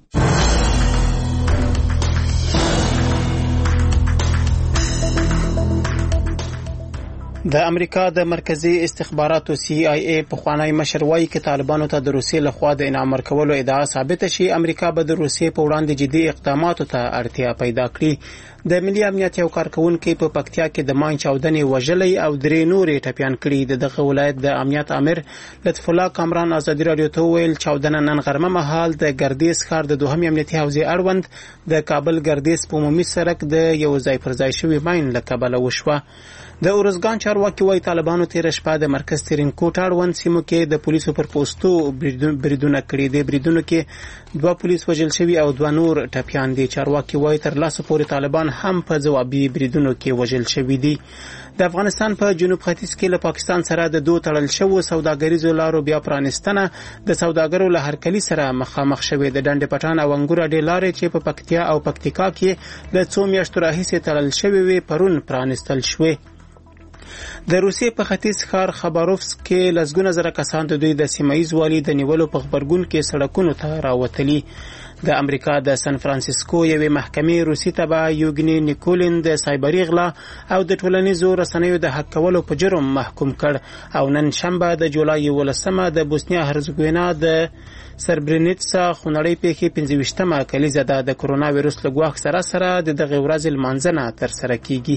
د امریکا د مرکزی استخباراتو سی آی ای پخوانی مشر وایي چې طالبانو ته د روسیې لخوا د انعام ورکولو ادعا ثابته شي، امریکا به د روسیې په وړاندې جدي اقداماتو ته اړتیا پیدا کړي. د ملي امنیت یو کارکونکي په پکتیا کې د ماین چاودنې وژلې او درې نورې ټپیان کړي. د دغه ولایت د امنیت امیر لطف الله کامران ازادي رادیو ته ویل چاودنه نن غرمه مهال د ګردیز ښار د دوهم امنیتي حوزې اړوند د کابل ګردیز په عمومي سړک د یو ځای پر ځای شوي ماین له کبله وشوه. د اورزګان چارواکي وايي طالبانو تیر شپه د مرکز ترینکوټ اړوند سیمو کې د پولیسو پر پوسټو بریدونه کړي دي. بریدونو کې دوه پولیس وژل شوي او دوه نور ټپیان دي. چارواکي وايي تر لاسه پورې طالبان هم په ځوابي بریدونو کې وژل شوي دي. د افغانستان په جنوب ختیځ کې له پاکستان سره د دوه تړل شوو سوداګریزو لارو بیا پرانستنه د سوداګرو له هرکلي سره مخامخ شوې. د ډنډ پټان او انګور اډې لارې چې په پکتیا او پکتیکا کې له څو میاشتو راهیسې تړل شوې وي پرون پرانستل شوې. د روسیې په ختیځ ښار خباروفسک کې لسګونه زره کسان د دوی د سیمایي والي د نیولو په خبرګون کې سړکونو ته راوتلي. د امریکا د سان فرانسیسکو یوې محکمې روسي تبع یوګني نیکولین د سایبري غلا او د ټولنیزو رسنیو د حق کولو په جرم محکوم کړ او نن شنبه د جولای یولسمه د بوسنیا هرزګوینا د سربرینیټسا خونړۍ پیښې پنځه ویشتمه کلیزه ده. د کرونا وایرس له ګواښ سره سره د دغه ورځې لمانځنه ترسره کیږي.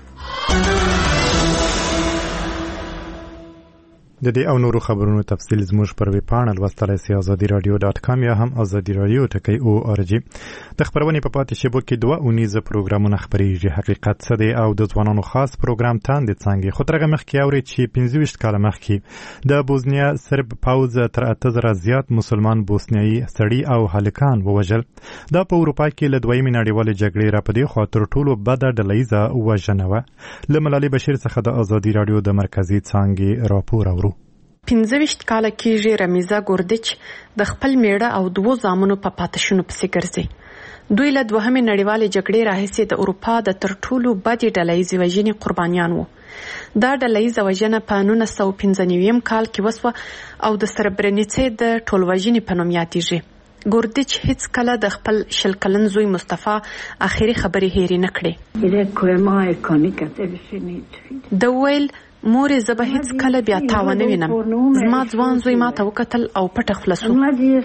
د دې او نورو خبرونو تفصیل زموږ پر ویب پاڼه لوستلای شئ ازادي رادیو ډاټ کام یا هم ازادي رادیو ټکی او ار جی. د خبرونې په پاتې شیبو کې دوه اونیزه پروګرامونه خپرېږي. حقیقت څه دی او د ځوانانو خاص پروګرام تاندې څنګه خو ترغه مخکې اوري چې پنځه ویشت کاله مخکې د بوسنیا سرب پاوز تر اته زره زیات مسلمان بوسنیایي سړي او هلکان ووژل. دا په اروپا کې له دویمې نړیوالې جګړې را پدې خوا تر ټولو بده ډلهیزه وژنه وه. له ملالۍ بشیر څخه د ازادي رادیو د مرکزي څانګې راپور اورو. پنځه ویشت کاله کېږي رمیزا ګوردیچ د خپل میړه او دوو زامنو په پاتشونو پسې ګرځي. دوی له دوهمې نړیوالې جګړې راهیسې د اروپا د تر ټولو بدې ډلهیزې وژنې قربانیان وو. دا ډلهیزه وژنه په نولس سوه پنځه نوي کال کې وسوه او د سربرینیڅې د ټولوژنې په نوم یادېږي. ګوردیچ هیڅ کله د خپل شل کلن زوی مصطفی اخري خبرې هېرې نه کړې. د ویل مورې زه به هیڅ کله بیا تا ونه وینم. زما ځوان زوی ما ته وکتل او پټه خوله سو.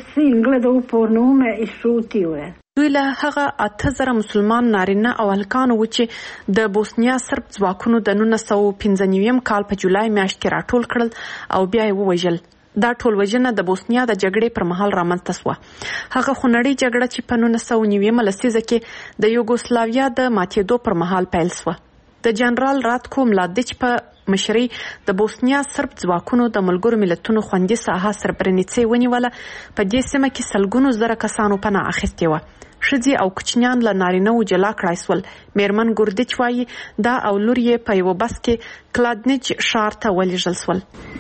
دوی له هغه اته زره مسلمان نارینه او هلکانو و چې د بوسنیا سرب ځواکونو د نولس سوه پنځه نوي کال په جولای میاشت کې راټول کړل او بیا یې ووژل. دا ټول وژنه د بوسنیا د جګړې پر مهال رامنځته سوه. هغه خونړۍ جګړه چې په نولس سوه نوي لسیزه کې د یوګوسلاویا د ماتېدو پر مهال پیل سوه. د جنرال راتکو ملادیچ په مشري د بوسنیا سرب ځواکونو د ملګرو ملتونو خوندي ساحه سربرینیڅې ونیوله. په دې سیمه کې سلګونو زره کسانو پناه اخیستې وه. ښځې او کوچنیان له نارینه‌وو جلا کړای سول. میرمن ګوردیچ وایي دا او لور یې په یوه بس کې کلادنیچ ښار ته ولېږل سول.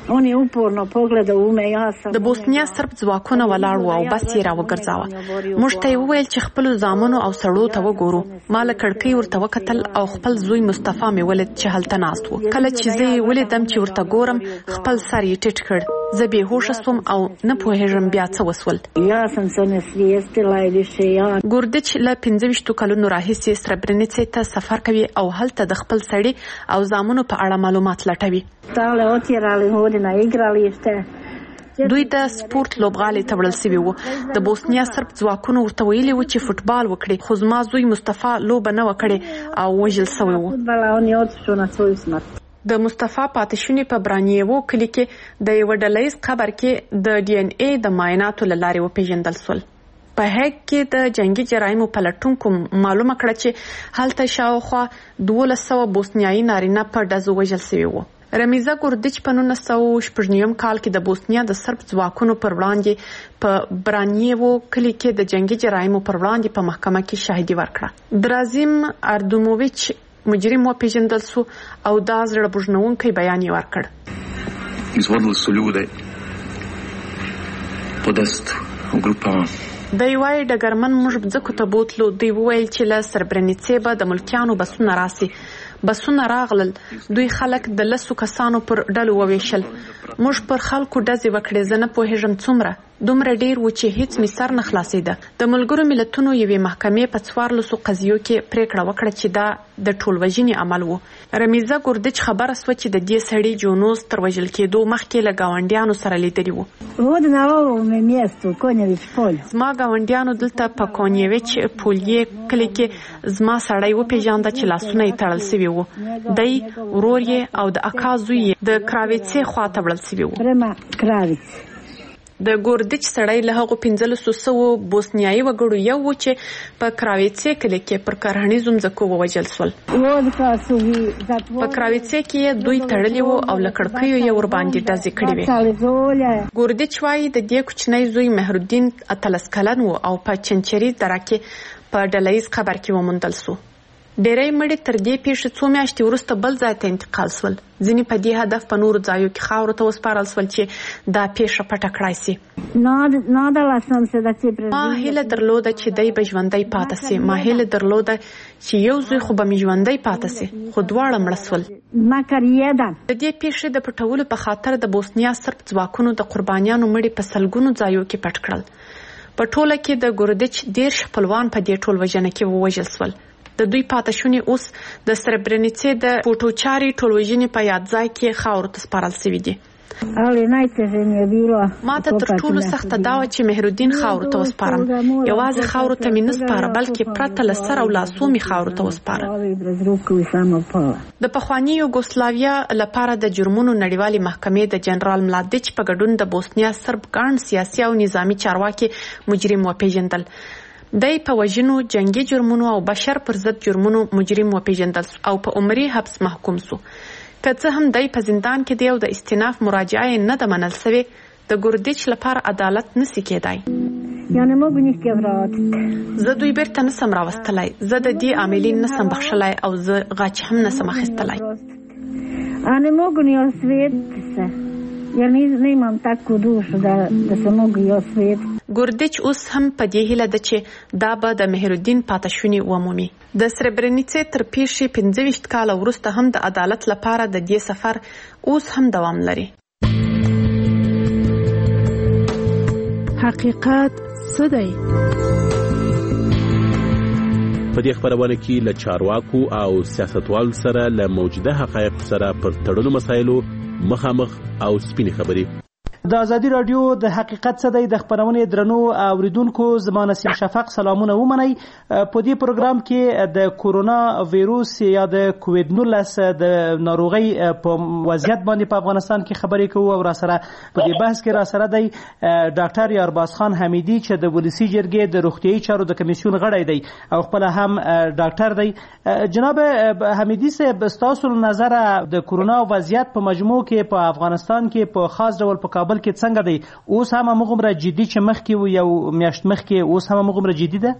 د بوسنیا سرب ځواکونه ولاړ وو او بس یې راوګرځاوه. موږ ته یې وویل چې خپلو زامنو او سړو ته وګورو. ما له کړکۍ ورته وکتل او خپل زوی مصطفی مې ولید چې هلته ناست و. کله چې زه یې ولیدم چې ورته ګورم خپل سر یې ټیټ کړ. زه بېهوشه سوم او نه پوهېږم بیا څه وسول. ګوردیچ له پنځه ویشتو کلونو راهیسې سربرینیڅې ته سفر کوي او هلته د خپل سړي او زامنو په اړه معلومات لټوي. دوی د سپورت لوبغالي ته وړل سوي وو. د بوسنیا سرب ځواکونو ورته ویلي وو چې فوټبال وکړي، خو زما زوی مصطفی لوبه نه وکړي او وژل سوی وو. د مصطفی پاتشونې په برانیوو کلي کې د یوه ډلهیز قبر کې د ډي ان اے د معایناتو له لارې وپېژندل سول. په هیګ کې د جنگي جرایمو پلټونکو معلومه کړه چې هلته شاوخوا دولس سوه بوسنیایي نارینه په ډزو وژل سوي وو. رمیزا ګوردیچ په نولس سوه شپږ نوي کال کې د بوسنیا د سرب ځواکونو پر وړاندې په برانیوو کلي کې د جنگي جرایمو پر وړاندې په محکمه کې شاهدي ورکړه. درازیم اردوموویچ مجرم وپېژندل سو او دا زړه بوژنونکی بیان یې ورکړ. Izvodili su ljude pod deset u grupama د یوای ډګرمن موږ ځکه ته بوتلو دوی وویل چې له سربرنیڅې به د ملکیانو بسونه راسي. بسونه راغلل، دوی خلک د لسو کسانو پر ډلو وویشل. موږ پر خلکو ډزې وکړې. زه نه پوهېږم څومره دومره ډیر و چې هیڅ می سر نه خلاصېده. د ملګرو ملتونو یوې محکمې په څوارلسو قضیو کې پریکړه وکړه چې دا د ټولوژنې عمل و. رمیزه ګوردچ خبره سوه چې د دې سړي جونوس تر وژل کېدو مخکې له ګاونډیانو سره لیدلی و. زما ګاونډیانو دلته په کونیویچ پولیې کلي کې زما سړی وپېژانده چې لاسونه یې تړل سوي و. دی ورور یې او د اکا زوی یې د کراویڅې خواته وړل سوي و. د ګوردچ سړی له هغو پنځلسو سوو بوسنیایي وګړو یو و چې په کراویڅې کلي کې پر کرهنیزو مځکو ووژل سول. په کراویڅې کې یې دوی تړلي وو او له کړکیو یې ورباندې ډزې کړې وې. ګوردچ وایي د دې کوچنی زوی مهرالدین اتلس کلن و او په چنچري دره کې په ډله ییز قبر کې وموندل سو. ډېری مړي تر دې پیښې څو میاشتې وروسته بل ځای ته انتقال سول. ځینې په دې هدف په نورو ځایو کې خاورو ته وسپارل سول چې دا پیښه پټه کړای سي. ما هیله درلوده چې دی به ژوندی پاتې سي. ما هیله درلوده چې یو زوی خو به مې ژوندی پاتې سي، خو دواړه مړه سول. د دې پیښې د پټولو په خاطر د بوسنیا سرب ځواکونو د قربانیانو مړي په سلګونو ځایو کې پټ کړل. په ټوله کې د ګوردچ دېرش خپلوان په دې ټولوژنه کې ووژل سول. د دوی پاتې شونې اوس د سربرنیڅې د پوټوچاري ټولوژنې په یاد ځای کې خاورو ته سپارل سوي دي. ما ته تر ټولو سخته دا وه چې مهرالدین خاورو ته وسپارم. یوازې خاورو ته مې نه سپاره بلکې پرته له سر او لاسو مې خاورو ته وسپاره. د پخواني یوګوسلاویا لپاره د جرمونو نړیوالې محکمې د جنرال ملادیچ په ګډون د بوسنیا سرب ګڼ سیاسي او نظامي چارواکي مجرم وپېژندل. دی په وژنو، جنگي جرمونو او بشر پر ضد جرمونو مجرم وپېژندل او په عمري حبس محکوم سو. که څه هم دی په زندان کې دی او د استیناف مراجعه یې نه ده منل سوې، د ګوردچ لپاره عدالت نسي کېدای. زه دوی بیرته نسم راوستلی، زه د دې عاملین نسم بخښلی او زه غچ هم نسم اخیستلی. ګوردچ اوس هم په دې هیله ده چې دا به د مهرالدین پاتې شونې ومومي. د سربرنیڅې تر پیښې پنځه ویشت کاله وروسته هم د عدالت لپاره د دې سفر اوس هم دوام لري. حقیقت څه دی؟ په دې خبرونه کې له چارواکو او سیاستوالو سره له موجوده حقایقو سره پر تړلو مسایلو مخامخ او سپینې خبرې. د ازادي رادیو د حقیقت څه دی د خبرونې درنو اوریدونکو، زما نسیم شفق سلامونه ومنئ. په دې پروګرام کې د کورونا ویروس یا د کووید نولس د ناروغۍ په وضعیت باندې په افغانستان کې خبرې کوو او را سره په دې بحث کې را سره دی ډاکټر یارباز خان حمیدي چې د ولسي جرګې د روغتیايي چارو د کمیسیون غړی دی او خپل هم ډاکټر دی. جناب حمیدي صاحب، ستاسو نظر د کورونا وضعیت په مجموع کې په افغانستان کې په خاص ډول په کابل کې څنګه دی؟ اوس هم همغومره جدي چې مخکې و یو میاشت مخکې، اوس هم همغومره جدي ده؟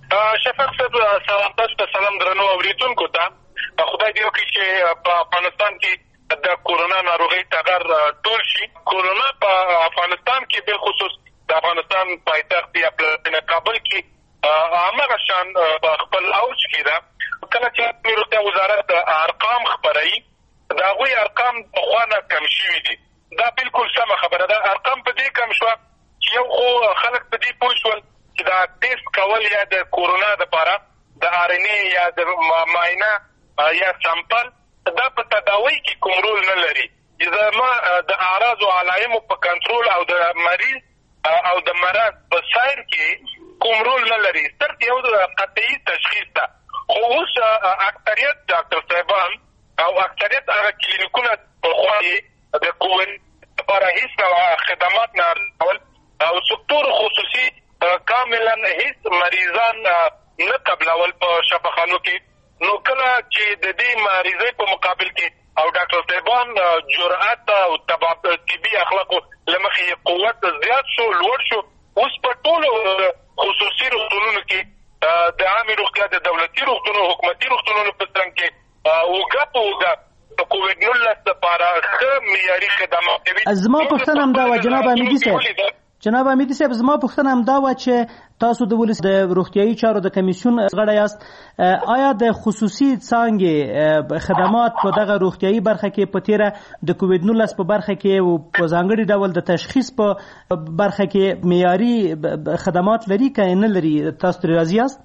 شفق صاحب، سلام تاسو ته، سلام درنو اورېدونکو ته. خدای دې وکړي چې په افغانستان کې د کورونا ناروغۍ ټغر ټول شي. کورونا په افغانستان کې بالخصوص د افغانستان پایتخت یا پلازمینه کابل کې هماغه شان په خپل اوج کې ده. کله چې روغتیا وزارت ارقام خپروي، د هغوی ارقام پخوا نه کم شوي دي. دا بالکل سمه خبره ده. ارقام په دې کم شوه چې یو خو خلک په دې پوه شول چې دا ټیسټ کول یا د کورونا دپاره د آر ان اے یا د معاینه یا سامپل دا په تداوی کې کوم رول نه لري. زما د اعراض او علایمو په کنټرول او د مریض او د مرض په سایر کې کوم رول نه لري، صرف یو قطعي تشخیص ده. خو اوس اکثریت ډاکټر صاحبان او اکثریت هغه کلینیکونه پخوا د کووید لپاره هیڅ خدمات نه ورکول او سکتور خصوصي کاملا هیڅ مریضان نه قبلول په شفاخانو کې. نو کله چې د دې مریضۍ په مقابل کې او ډاکټر صاحبان جرأت او طبي اخلاقو له مخې قوت زیات شو، لوړ شو. اوس په ټولو خصوصي روغتونونو کې د عامې روغتیا، د دولتي روغتونو، حکومتي روغتونونو په څنګ کې اوږه په اوږه د کووید نولس لپاره ښه معیاري خدمات کوي. زما پوښتنه همدا وه جناب حمیدي صاحب، جناب حمیدي صاحب زما پوښتنه همدا وه چې تاسو د ولس د روغتیايي چارو د کمیسیون غړی یاست. آیا د خصوصي څانګې خدمات په دغه روغتیايي برخه کې په تیره د کووډ نولس په برخه کې او په ځانګړي ډول د تشخیص په برخه کې معیاري خدمات لري که نه لري؟ تاسو ترې راضي یاست؟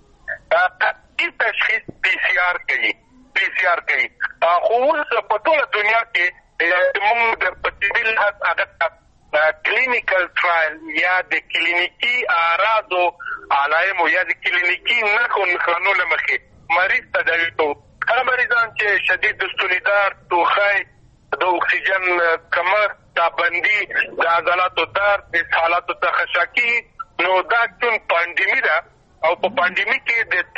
تشخیص پی سی آر کوي پی سی آر کوي خو اوس په ټوله دنیا کې موږ د طبي لحاظ هغه کلینیکل ټرایل یا د کلینیکي اعراضو علایمو یا د کلینیکي نښو نښانو له مخې مریض تداوي کوو. هغه مریضان چې شدید ستونیدار، ټوخی، د اکسیجن کمښت، تابندي، د عضلاتو درد، د حالاتو څخه شاکي، نو دا چون پاندیمي ده او په پاندیمي کې د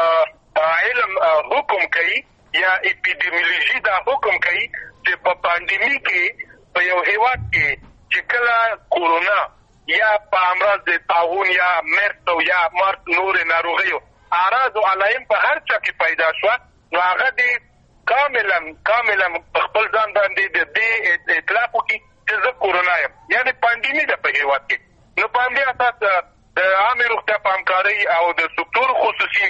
طب علم حکم کوي یا اپیډیمیولوژي دا حکم کوي چې په پاندیمي کې په یو هیواد کې چې کله کورونا یا په امراض د طاعون یا مرض او یا مرض نور ناروغیو اعراض او علایم په هر چا کې پیدا شو، نو هغه د کاملا کاملا خپل ځان باندې د دې اطلاق وکړي چې زه کورونا یم، یعنی پاندیمي ده په هیواد کې. نو په همدې اساس د عامې روغتیا په همکارۍ او د سکتور خصوصي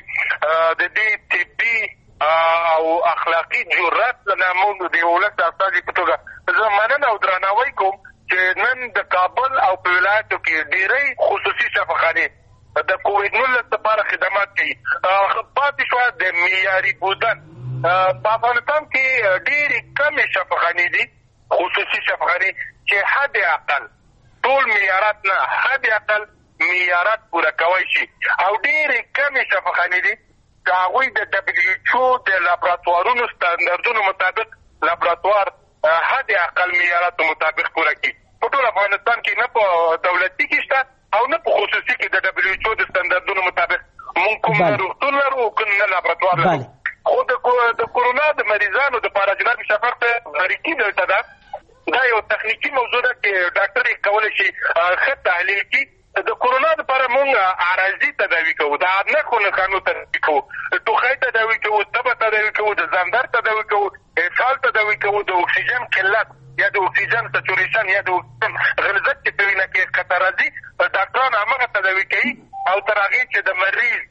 د دې طبي او اخلاقي جرأت نه موږ د ولس د استازي په توګه زه مننه او درناوی کوم چې نن د کابل او په ولایتو کې ډېرې خصوصي شفاخانې د کووډ نولس لپاره خدمات کوي. پاتې شوه د معیاري بودن په افغانستان کې ډېرې کمې شفاخانې دي، خصوصي شفاخانې چې حد اقل ټول معیارات نه حد اقل معیارات پوره کوی شي، او ډېرې کمې شفاخانې دي چې هغوی د دبلیو ایچ او د لابراتوارونو ستاندردونو مطابق لابراتوار حد اقل معیاراتو مطابق پوره کړي. په ټول افغانستان کې نه په دولتي کې شته او نه په خصوصي کې د دبلیو ایچ او د ستاندردونو مطابق مونږ کوم روغتون لرو کوم نه لابراتوار لرو. خو د کورونا د مریضانو دپاره جناب شفاق ته غریقي دلته ده، دا یو تخنیکي موضوع ده چې ډاکټر یې کولی شي ښه تحلیل کړي. د کورونا لپاره موږ عارضي تداوي کوو، د نښو نښانو تداوي کوو، ټوخی تداوي کوو، تبه تداوي کوو، د ځاندر تداوي کوو، اسهال تداوي کوو، د اکسیجن قلت یا د اکسیجن سچوریشن یا د اکسیجن غلظت چې په وینه کې ښکته راځي ډاکټران همغه تداوي کوي، او تر هغې چې د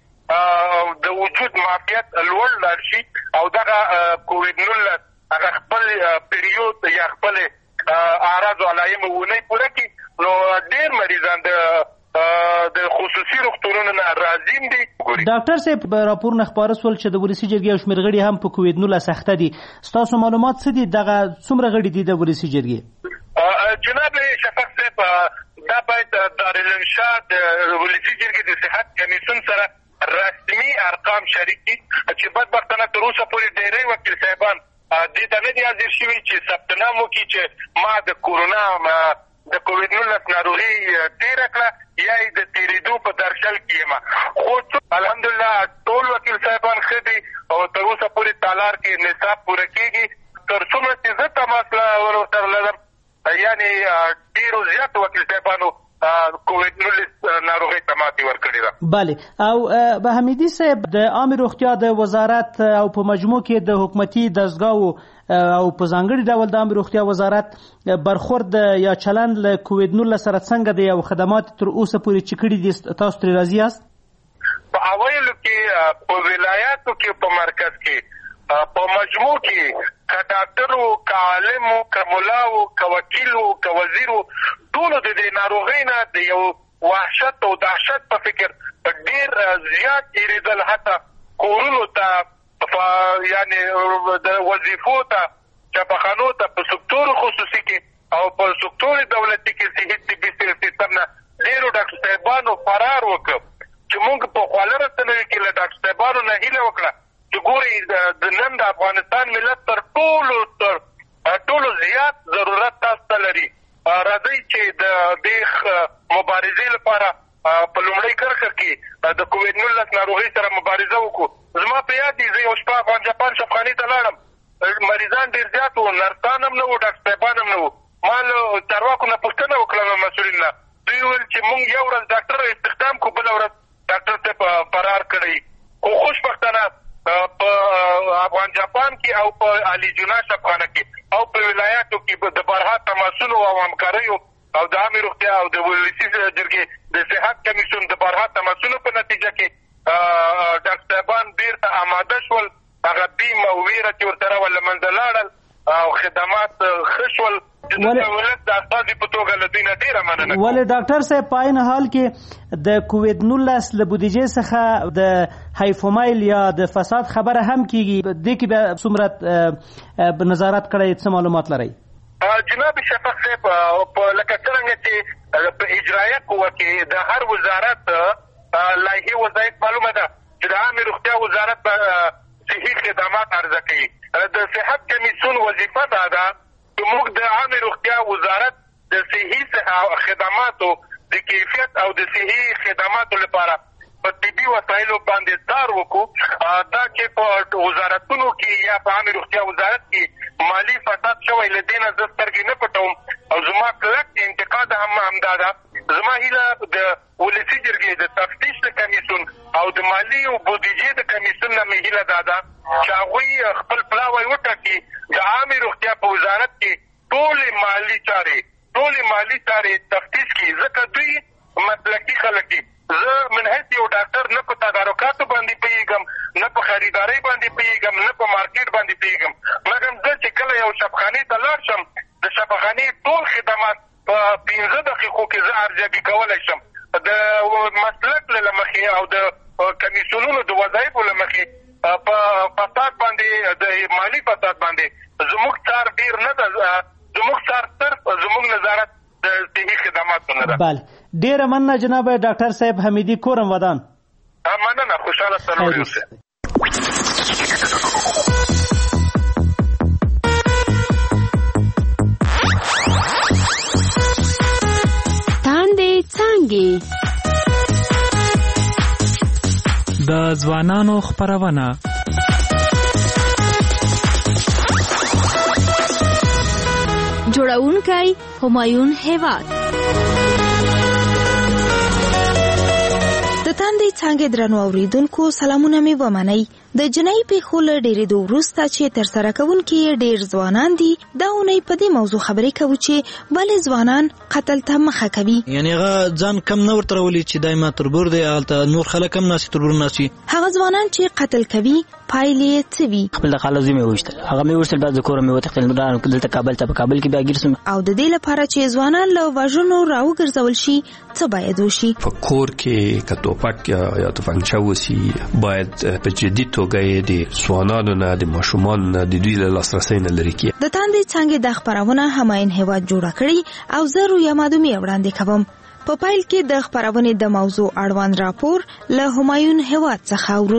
مریض د وجود معافیت لوړ لاړ شي او دغه کووډ نولس هغه خپل پیریود یا خپل اعراض او علایم ونه پوره کړي، نو ډېر مریضان د د خصوصي روغتونونو نه راځي دي. ډاکټر صاحب راپورونه خپاره شول چې د ولسي جرګې یو شمېر غړي هم په کووډ نولس اخته دي. ستاسو معلومات څه دي؟ دغه څومره غړي دي د ولسي جرګې؟ جناب شفاق صاحب دا باید دارالانشاء د ولسي جرګې د صحت کمیسیون سره رسمي ارقام شریک کړي چې بدبختانه تر اوسه پورې ډېری وکیل صاحبان دې ته نه دي حاضر شوي چې ثبت نام وکړي چې ما د کورونا د کووډ نولس ناروغي تېره کړه یا یې د تېرېدو په درشل کې یم. خو الحمدلله ټول وکیل صاحبان ښه دي او تر اوسه پورې تالار کې نصاب پوره کېږي. تر څومره چې زه تماس ورسره لرم یعنې ډېرو زیاتو وکیل صاحبانو کووډ نولس ناروغۍ ته ماتې ورکړې ده. بله، او به حمیدي صاحب د عامې روغتیا د وزارت او په مجموع کې د حکومتي دستګاو او په ځانګړي ډول د عامې روغتیا وزارت برخورد یا چلند له کووډ نولس سره څنګه دی او خدمات تر اوسه پورې چې کړي دي تاسو ترې راضي یاست؟ په اوایلو کې په ولایاتو کې په مرکز کې په مجموع کې که ډاکټرو، که عالمو، که ملاو، که وکیلو، که وزیرو ټولو د دې ناروغۍ نه د یو وحشت او دهشت په فکر ډېر زیات تېرېدل، حتی کورونو ته یعنې د وظیفو ته، چاپخانو ته، په سکتور خصوصي کې او په سکتور دولتي کې صحي طبي سیستم نه ډېرو ډاکټر صاحبانو فرار وکړ چې موږ په خواله رسنیو کې له ډاکټر صاحبانو نه هیله وکړه چې ګورئ د نن د افغانستان ملت تر ټولو تر ټولو زیات ضرورت تاسو ته لري، راځئ چې د دې مبارزې لپاره په لومړۍ کرښه کې د کووډ نولس ناروغۍ سره مبارزه وکړو. زما په یاد دي زه یو شپه افغان جاپان شفاخانې ته لاړم، مریضان ډېر زیات وو، نرسان هم نه وو، ډاکټر صاحبان هم نه وو. ما له چارواکو نه پوښتنه وکړه له مسؤلین نه، دوی وویل چې موږ یو ورځ ډاکټر استخدام کړو، بله ورځ ډاکټر صاحب فرار کړی. خو خوشبختانه په افغان جاپان کې او په علي جناح شفاخانه کې او په ولایاتو کې د بارها تماسونو او همکاریو او د عامه روغتیا او د ولسي جرګې د صحت کمیسیون د بارها تماسونو په نتیجه کې ډاکټر صاحبان بیرته آماده شول، هغه بیم او ویره چې ورسره ول له منځه لاړل او خدمات ښه شول. د دولت د استازي په توګه له دوی نه ډېره مننه کوم. ولې ډاکټر صاحب په عین حال کې د کووید نولس له بودیجې څخه د هایفومایل یا د فساد خبره هم کیږي، دې کې به څومره نظارت کړی، څه معلومات لرئ؟ جناب شفق صاحب په لکه څرنګه چې په اجرایه قوه کې د هر وزارت لایحې وظایف معلومه ده چې د عامه روغتیا وزارت به صحي خدمات عرضه کوي. د صحت کمیسیون وظیفه دا ده چې موږ د عامه روغتیا وزارت د صحي خدماتو د کیفیت او د صحي خدماتو لپاره په طبي وسایلو باندې کار وکړو. دا چې په وزارتونو کې یا په عامه روغتیا وزارت کې مالی فساد شوی، له دې نه زه سترګې نه پټوم او زما کلک انتقاد هم همدا ده. زما هیله د ولسي جرګې د تفتیش د کمیسیون او د مالی او بودیجې د کمیسیون نه مې هیله دا ده چې هغوی خپل پلاوی وټاکي د عامه روغتیا په وزارت کې ټولې مالي چارې ټولې مالي چارې تفتیش کړي، ځکه دوی مسلکي خلک دي. زه من حیث یو ډاکټر نه په تدارکاتو باندې پوهېږم، نه په خریدارۍ باندې پوهېږم، نه په مارکیټ باندې پوهېږم، مګر زه چې کله یو شفاخانې ته لاړ شم د شفاخانې ټول خدمات په پنځه دقیقو کې زه ارزیابي کولی شم. د مسلک له مخې او د کمیسیونونو د وظایفو له مخې په فساد باندې د مالي فساد باندې زموږ څار ډېر نه ده، زموږ څار صرف زموږ نظارت د صحي خدماتو نه ده. بله، ډېره مننه جناب ډاکټر صاحب حمیدي کورم ودان. مننه، خوشحاله سلام اوسئ. د ځوانانو خپرونه جوړونکی همایون هیواد. د تاندې څانګې درنو اوریدونکو سلامونه مې ومنئ. د جنایي پیښو له ډېرېدو وروسته چې ترسره کوونکي یې ډېر ځوانان دي، دا اونۍ په دې موضوع خبرې کوو چې ولې ځوانان قتل ته مخه کوي. یعنې هغه ځان کم نه ورته راولي چې دایما تربور دی، هلته نور خلک هم ناستي تربور ناستي. هغه ځوانان چې قتل کوي پایلې یې څه وي؟ خپل د خالو زوی مې وویشتل، هغه مې وویشتل، بعد د کوره مې وتښتېدل، دلته کابل ته په کابل کې بیا ګیر سوم. او د دې لپاره چې ځوانان له وژنو راوګرځول شي څه باید وشي؟ په کور کې که توپک یا توپنچه وسي باید په جدي توګه د ځوانانو نه د ماشومانو نه د دوی له لاسرسۍ نه لرې کړي. د تاندې څانګې دا خپرونه همایون هیواد جوړه کړې او زه رویا مادومي وړاندې کوم. په پایل کې د خپرونې د موضوع اړوند راپور له همایون هیواد څخه اورو.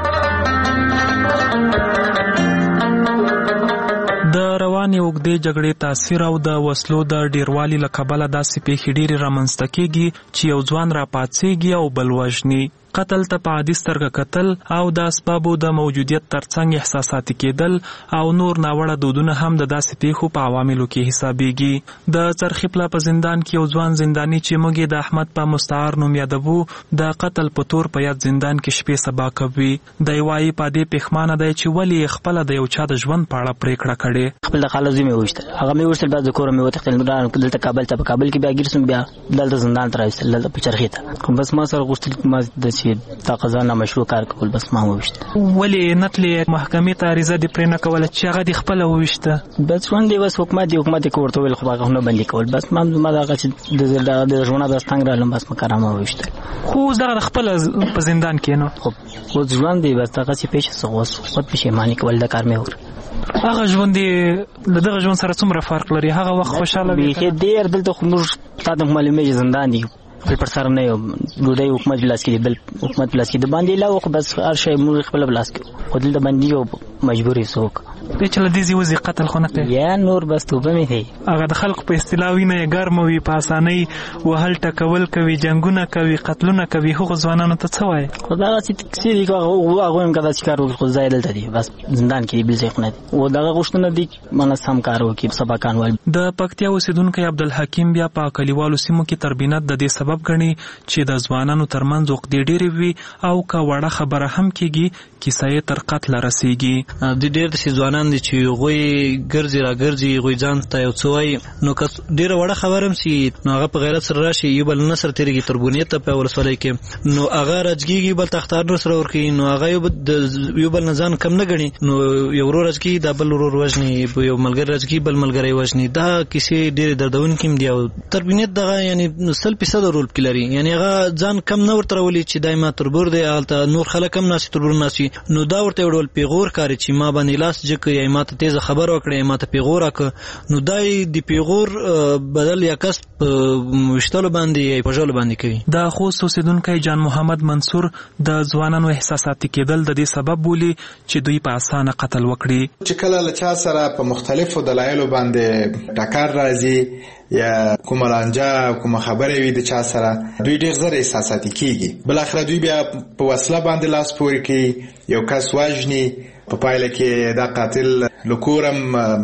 د روانې اوږدې جګړې تاثیر او د وسلو د ډیروالي له کبله داسې پیښې ډېرې رامنځته کېږي چې یو ځوان راپاڅېږي او بل وژني. قتل ته په عادي سترګه کتل او د اسبابو د موجودیت ترڅنګ احساساتي کېدل او نور ناوړه دودونه هم د داسې پیښو په عواملو کې حسابېږي. د څرخي پله په زندان کې یو ځوان زنداني چې موږ یې د احمد په مستعار نوم یادوو، د قتل په تور په یاد زندان کې شپې سبا کوي. دی وایي په دې پښیمانه دی چې ولې یې خپله د یو چا د ژوند په اړه پرېکړه کړې. خپل د خالو زوی مې وویشتل، هغه مې وویشتل، بعد د کوره مې وتښتېدل، دلته کابل ته په کابل کې بیا ګیر سوم، بیا دلته زندان ته راویستل، دلته په چرخي ته. بس ما سره غوښتل ما د چې دا قضا نامشروع کار کول، بس ما وویشته. ولې نتلې محکمې ته عریضه دې پرې نه کوله چې هغه دې خپله وویشته؟ بس ژوند دی، بس حکومت دی، حکومت یې که ورته وویل خو هغه نه بندي کول. بس ما ما دغه چې د ژوند بس تنګ رالم، بس ما کارامه وویشتل. خو اوس دغه خپله په زندان کې نو خو اوس ژوند دی، بس دغه چې پیښه څه اوس خود پښیماني کول د کار مې وکړ. هغه ژوند یې له دغه ژوند سره څومره فرق لري؟ هغه وخت خوشحاله وي؟ بیخي ډېر. دلته خو موږ تا ته معلومېږي زندان دی، خپل پر سر نه یو ډوډۍ حکومت بلاس کې دی، بل حکومت بلاس کې د باندې علاوه خو بس هر شی موږ خپل بلاس کې، خو دلته باندې یو مجبورې څوک دی چې له دې ځي وځي قتل خو نه کوي یا نور، بس توبه مې دی. هغه د خلکو په اصطلاح وینه یې ګرمه وي، په اسانۍ وهل ټکول کوي، جنګونه کوي، قتلونه کوي. هغو ځوانانو ته څه وایي؟ خو دغسې کیسې دي، هغوی هم که داسې کار وکړي خو ځای دلته دی، بس زندان کې دی، بل ځای خو نه دی. و دغه غوښتنه دي منظم کار وکړي، سبقان وایي. د پکتیا اوسېدونکی عبدالحکیم بیا په کلیوالو سیمو کې تربینت د دې سبب ګڼي چې د ځوانانو ترمنځ عقدې ډېرې وي او که وړه خبره هم کېږي کیسه یې تر قتله رسېږي. د ډېر داسې ځوانان ځوانان دي چې هغوی ګرځي را ګرځي هغوی ځان ته یو څه وایي نو که ډېره وړه خبره هم سي نو هغه په غیرت سره راشي یو بل نه سره تېرېږي تر بنیاد ته په ولسوالۍ کې نو هغه راجګېږي بل ته اخطار سره ورکوي نو هغه یو بل نه ځان کم نه ګڼي نو یو ورور راجګېږي دا بل ورور وژني یو ملګری راجګېږي بل ملګری وژني دا کیسې ډېرې دردونکې هم دي او تر بنیاد دغه یعنې سل فیصده رول پکې لري یعنې هغه ځان کم نه ورته راولي چې دا ما تربور دی هلته نور خلک هم ناستي تربور ناستي نو دا ورته یو ډول پیغور ښکاري چې ما باندې لاس جګ کړ یا ما ته تیزه خبره وکړه یا ما ته پیغور راکړه نو دا د پیغور بدل یا کس په ویشتلو باندې یا په باندې کوي. د خوست اوسیدونکی جان محمد منصور د ځوانانو احساساتي کېدل د دې سبب بولي چې دوی په اسانه قتل وکړي. چې کله له چا سره په مختلفو دلایلو باندې ټکر راځي یا کومه رانجه کومه خبره وي د چا سره دوی ډېر زر احساساتي کیږي بل اخر دوی بیا په وسله باندې لاس پورې کوي یو کس واجني په پایله کې دا قاتل لکورم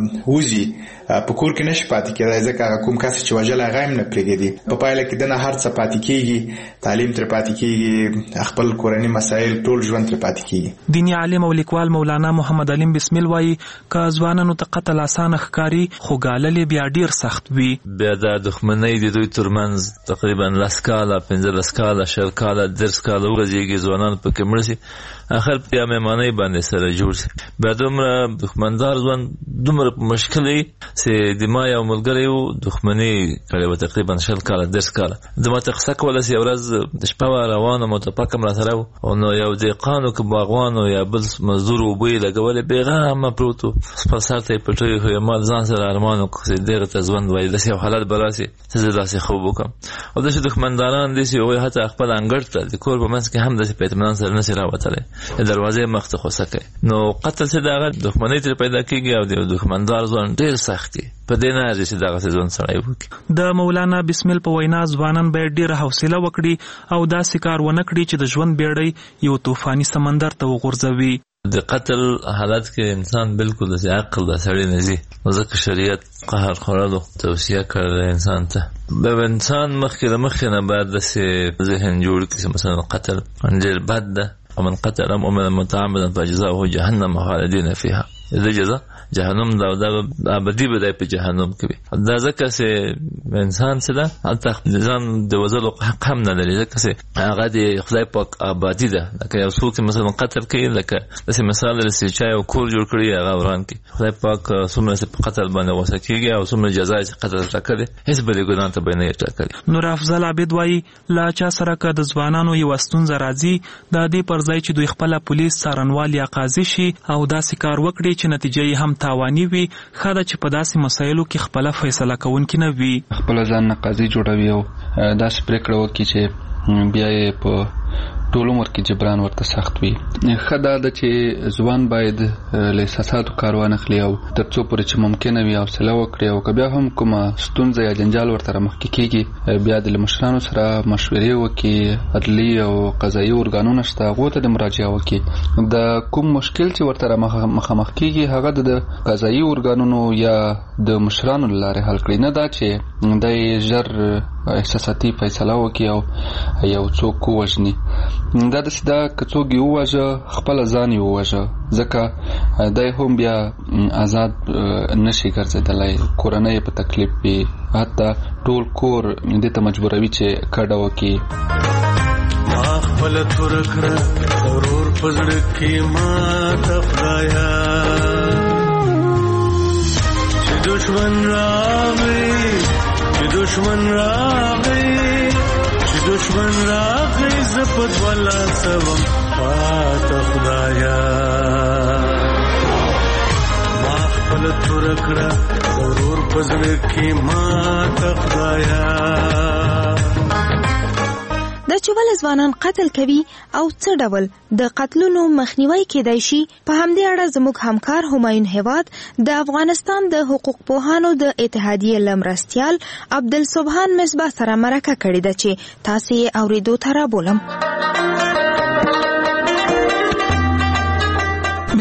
وزي په کور کې نشي پاتې کېدای ځکه کوم کس چې وجل هغه هم نه پرېږدي په پایله کې دنه هر څه پاتې کېږي تعلیم تر پاتې کېږي خپل کورنی مسایل ټول ژوند تر پاتې کېږي. دیني عالم او لیکوال مولانا محمد علیم بسمیل وایي که ځوانانو ته قتل اسانه ښکاري خو ګالل بیا ډیر سخت وي. بیا د دښمنۍ د دوی ترمنځ تقریبا لس کاله پنځلس کاله شل کاله درس کاله وغځېږي ځوانان پکې مړه سي اخر بیا مېمانۍ باندې سره جوړ سي بیا دومره دښمندار ژوند دومره مشکل وي چې د ما یو ملګری و دښمني کړې وه تقریبا شل کاله درس کاله د ما ته قصه کوله چې یو ورځ د شپه وه روانه متفق هم راسره و نو یو دهقانو که باغوانو یا بل مزدور اوبه یې لګولې بېغمه پروت و خپل سر ته یې پټوي خو ما ځان سره ارمان وکړ چې دغه ته ژوند وایي داسې یو حالت به راسي چې زه داسې خوب وکړم او داسې دښمنداران دي چې هغوی حتی خپل انګړ ته د کور په منځ کې هم داسې په اطمینان سره نسي راوتلی د دروازې مخ ته خوسه کوي نو قتل چې د هغه دښمنۍ ترې پیدا کېږي او د دښمندار ژوند ډېر سخت دی په دې نه ارزي چې دغسې ژوند سړی وکړي. د مولانا بسمیل په وینا ځوانان باید ډېره حوصله وکړي او داسې کار ونه کړي چې د ژوند بیړۍ یو طوفاني سمندر ته وغورځوي. د قتل حالت کې انسان بالکل د عقل د سړی نه ځي ځکه شریعت قهر خوړلو توصیه کړې انسان ته به انسان مخکې د مخکې نه باید داسې ذهن جوړ کړي چې مثلا قتل ډېر بد ده ومن قتل مؤمنا متعمدا فجزاؤه جهنم خالدين فيها دا جزا جهنم دا دا ابدي به په جهنم کې وي دا ځکه چې انسان څه ده حتی ځان د وزلو حق هم نه لري ځکه چې هغه د خدای پاک آبادي ده لکه یو څوک مثلا قتل کوي لکه داسې مثال لري چې چا یو کور جوړ کړي هغه وران کړي خدای پاک څومره چې په قتل باندې غوسه کېږي او څومره جزا چې قتل ټاکلې هېڅ بلې ګناه ته به نه یې ټاکلې. نور افضل عابد وایي له چا سره که د ځوانانو یوه ستونزه راځي د دې پر ځای چې دوی خپله پولیس څارنوال یا قاضي شي او داسې کار وکړي چې نتیجه یې هم تاواني وي ښه ده چې په داسې مسایلو کې خپله فیصله کوونکي نه وي خپله ځان نه قاضي جوړوي او داسې پرېکړه وکړي چې بیا یې په ټول عمر کې جبران ورته سخت وي. ښه دا ده چې ځوان باید له احساساتو کار وانخلي او تر څو پورې چې ممکنه وي حوصله وکړي او که بیا هم کومه ستونزه یا جنجال ورته رامخکې کېږي بیا د مشرانو سره مشورې وکړي عدلي او قضایي ارګانونه شته هغو ته د مراجعه وکړي د کوم مشکل چې ورته را مخامخ کېږي هغه د قضایي ارګانونو یا د مشرانو له لارې حل کړي نه دا چې دا یې ژر احساساتي فیصله وکړي او یو څوک ووژني دا داسې ده که څوک یې ووژه خپله ځان یې ووژه ځکه دی هم بیا آزاد نشي ګرځېدلی کورنۍ یې په تکلیف وي حتی ټول کور دې ته مجبوروي چې کډه وکړي. ما خپله توره کړه ورور په زړه کې ماته خدایه چې دشمن راغی چې دشمن راغی چې دشمن راغی زه په دوه لاسه وم پاته خدایه ما خپله توره کړه ورور په زړه کې ماته خدایه. دا چې ولې ځوانان قتل کوي او څه ډول د قتلونو مخنیوي کېدای شي په همدې اړه زموږ همکار همایون هیواد د افغانستان د حقوق پوهانو د اتحادیې له مرستیال عبدالسبحان مصباح سره مرکه کړې ده چې تاسې یې اورېدو ته رابولم.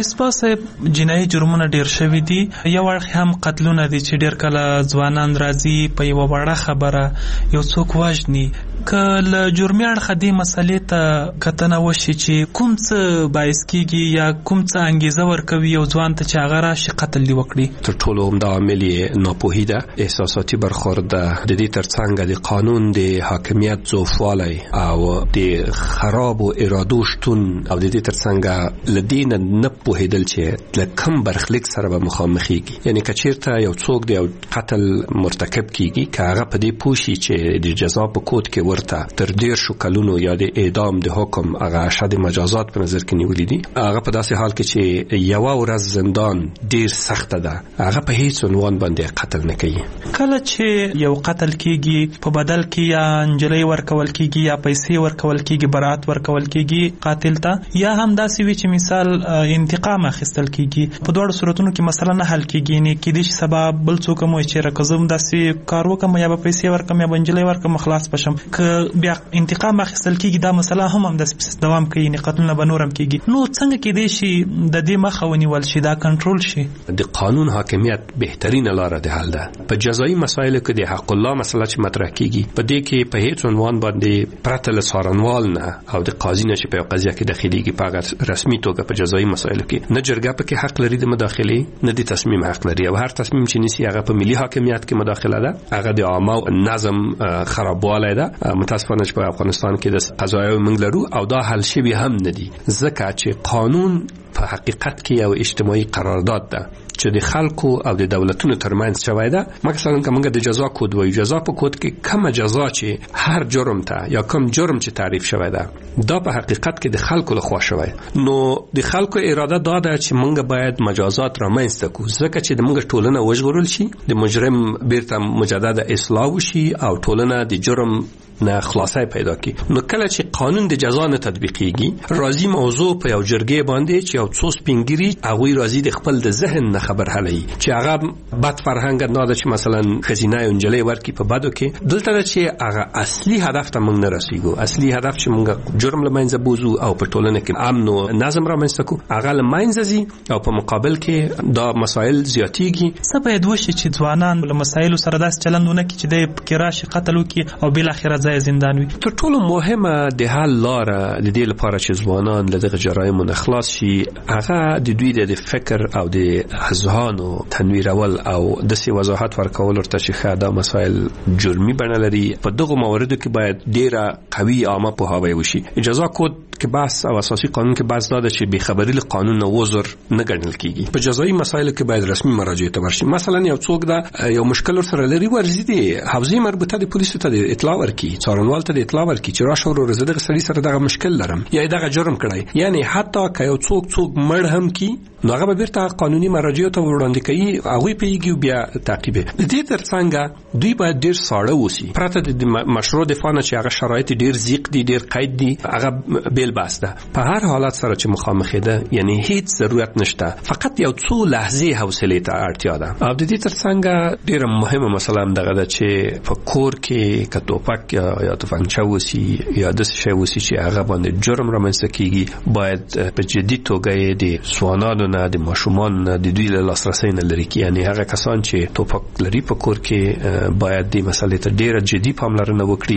مصباح صاحب جنایي جرمونه ډیر شوي دي، یو اړخ هم قتلونه دي چې ډیر کله ځوانان راځي په یوه وړه خبره یو څوک وژني. که له جرمي اړخه دې مسلې ته کتنه وشي چې کوم څه باعث کیږي یا کوم څه انګیزه ورکوي یو ځوان ته چې هغه راشي قتل دې وکړي، تر ټولو عمده عامل یې ناپوهي ده، احساساتي برخورد ده. د دې ترڅنګ د قانون د حاکمیت ضعفوالی او د خرابو ارادو شتون او د دې ترڅنګ له دې نه نه پوهېدل چې له کوم برخلیک سره به مخامخېږي. یعنې که چېرته یو څوک د یو قتل مرتکب کیږي، که هغه په دې پوه شي چې د جزا په کود کې ورته تر دېرشو کلونو یا د اعدام د حکم هغه اشد مجازات په نظر کې نیولي دي، هغه په داسې حال کې چې یوه ورځ زندان ډېر سخته ده، هغه په هیڅ عنوان باندې قتل نه کوي. کله چې یو قتل کیږي په بدل کې یا نجلۍ ورکول کیږي یا پیسې ورکول کیږي، برات ورکول کیږي قاتل ته، یا هم داسې وي چې مثال انتقام اخیستل کیږي، په دواړو صورتونو کې مسله نه حل کیږي. نه کېدای شي سبا بل څوک مو چې راکزم داسې کار وکم یا به پیسې ورکم یا بنجلې ورکم خلاص بشم، که بیا انتقام اخیستل کیږي دا مسله هم هم داسې دوام کوي، نه قتلونه به نورم کیږي. نو څنګه کېدای شي د دې مخه ونیول شي، دا کنټرول شي؟ د قانون حاکمیت بهترینه لاره د حل ده. په جزایي مسایلو کې د حق الله مسله چې مطرح کیږي، په دې کې په هیڅ عنوان باندې پرته له څارنوال نه او د قاضي نه چې په یو قضیه کې داخليږي په هغه رسمي توګه په جزایي مسایلو کې نه جرګه پکې حق لري د مداخله، نه د تصمیم حق لري، او هر تصمیم چې نیسي هغه په ملي حاکمیت کې مداخله ده، هغه د عامه نظم خرابوالی ده. متاسفانه چې په افغانستان کې د قضایي موږ لرو او دا حل شوی هم نه دي، ځکه چې قانون په حقیقت کې یو اجتماعي قرارداد ده چې د خلکو او د دولتونو ترمنځ شوی ده. مثلا کومه د جزا کود وایي، جزا په کود کې کومه جزا چې هر جرم ته یا کوم جرم چې تعریف شوی ده دا په حقیقت کې د خلکو لخوا شوی. نو د خلکو اراده دا ده چې موږ باید مجازات رامنځته کړو، ځکه چې د موږ ټولنه وژغورل شي، د مجرم بیرته مجدد اصلاح وشي او ټولنه د جرم نه خلاصای پیدا کی. نو کله چې قانون د جزا نه تطبیقیږي، راځي موضوع په یو جرګې باندې چې یو څو سپینګری هغه راځي د خپل د ذهن نه خبر هلي چې هغه بد فرهنګ نه ده چې مثلا خزینه انجلې ورکی په بدو کې، دلته چې هغه اصلي هدف ته موږ نه رسیدو، اصلي هدف چې موږ جرم لمنځه بوزو او په ټولنه کې امن او نظم رامنځته کو، هغه لمنځه ځي او په مقابل کې دا مسائل زیاتیږي. څه باید وشي چې ځوانان له مسایلو سره داس چلندونه کوي چې د کراش قتل وکي او بل اخر ځای زندان وي؟ تر ټولو مهمه د حل لاره د دې لپاره چې ځوانان له دغه جرایمو نه خلاص شي، هغه د دوی د فکر او د اذهانو تنویرول او د سی وضاحت ورکول ورته چې دا مسائل جرمي بڼه لري. په دغه مواردو کې باید ډیره قوي عامه پوهاوی وشي. اجازه کود کې بحث او اساسي قانون کې بحث دا ده چې بې خبري له قانون نه وزر نه ګڼل کیږي. په جزایي مسایلو کې باید رسمي مراجعه ته ورشي. مثلا یو څوک دا یو مشکل سره لري، ورځي دي حوزه مربوطه د پولیسو ته اطلاع ورکړي، څارنوال ته اطلاع ورکړي چې راشه ورو زه دغه سړي سره دغه مشکل لرم یا دغه جرم کړی. یعنی حتی که یو څوک څوک مړ هم کی، نو هغه به بیرته قانوني مراجعه ته وړاندې کوي، هغه پیږي بیا تعقیب. د دې ترڅنګ دوی باید ډیر ساړه وسی، پرته د مشروع دفاع نه چې هغه شرایط ډیر زیق دي، ډیر قید دي، هغه بیل باس ده. په هر حالت سره چې مخامخ ده، یعنی هیڅ ضرورت نشته، فقط یو څو لحظې حوصله ته اړتیا ده. او د دې ترڅنګ ډیر مهمه مسله هم دغه ده چې په کور کې کتوپک یا تفنګچا وسی یا د څه شی وسی چې هغه باندې جرم رامنځته کیږي، باید په جدي توګه د سوانانو نه د ماشومان نه د دوی له لاسرسي نه لري کی. یعنی هغه کسان چې توپک لري په کور کې باید د مسلې ته ډیره جدي پاملرنه وکړي.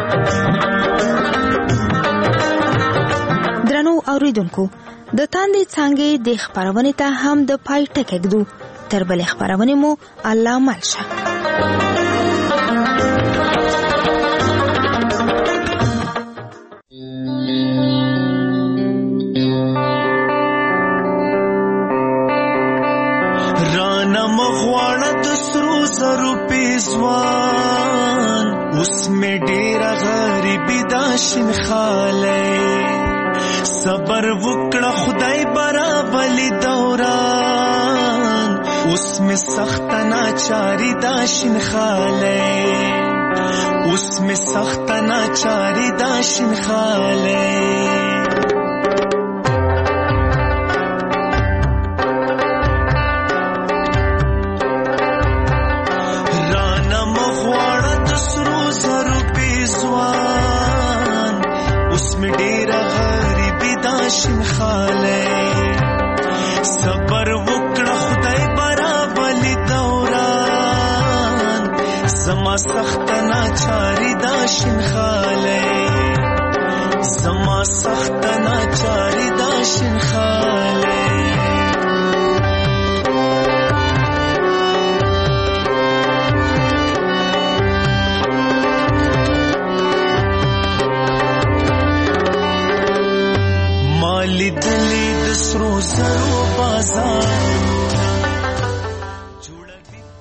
درنو اوریدونکو، د تاندې څنګه د خبرونه ته هم د پای ټکېږو. تر بل خبرونه مو الله مالشه. ځوان اوس مې ډېره غریبي دا شین خالی، صبر وکړه خدای برابرلی دوران، اوس مې سخته ناچاري دا شین خالی، اوس مې سخته ناچاري دا شین خالی. صبر وکړه خدای برابلی دوران زما سخت ناچاری دا شنخاله زما سخت ناچاری دا شنخاله مالی دلی د سرو زرو بازار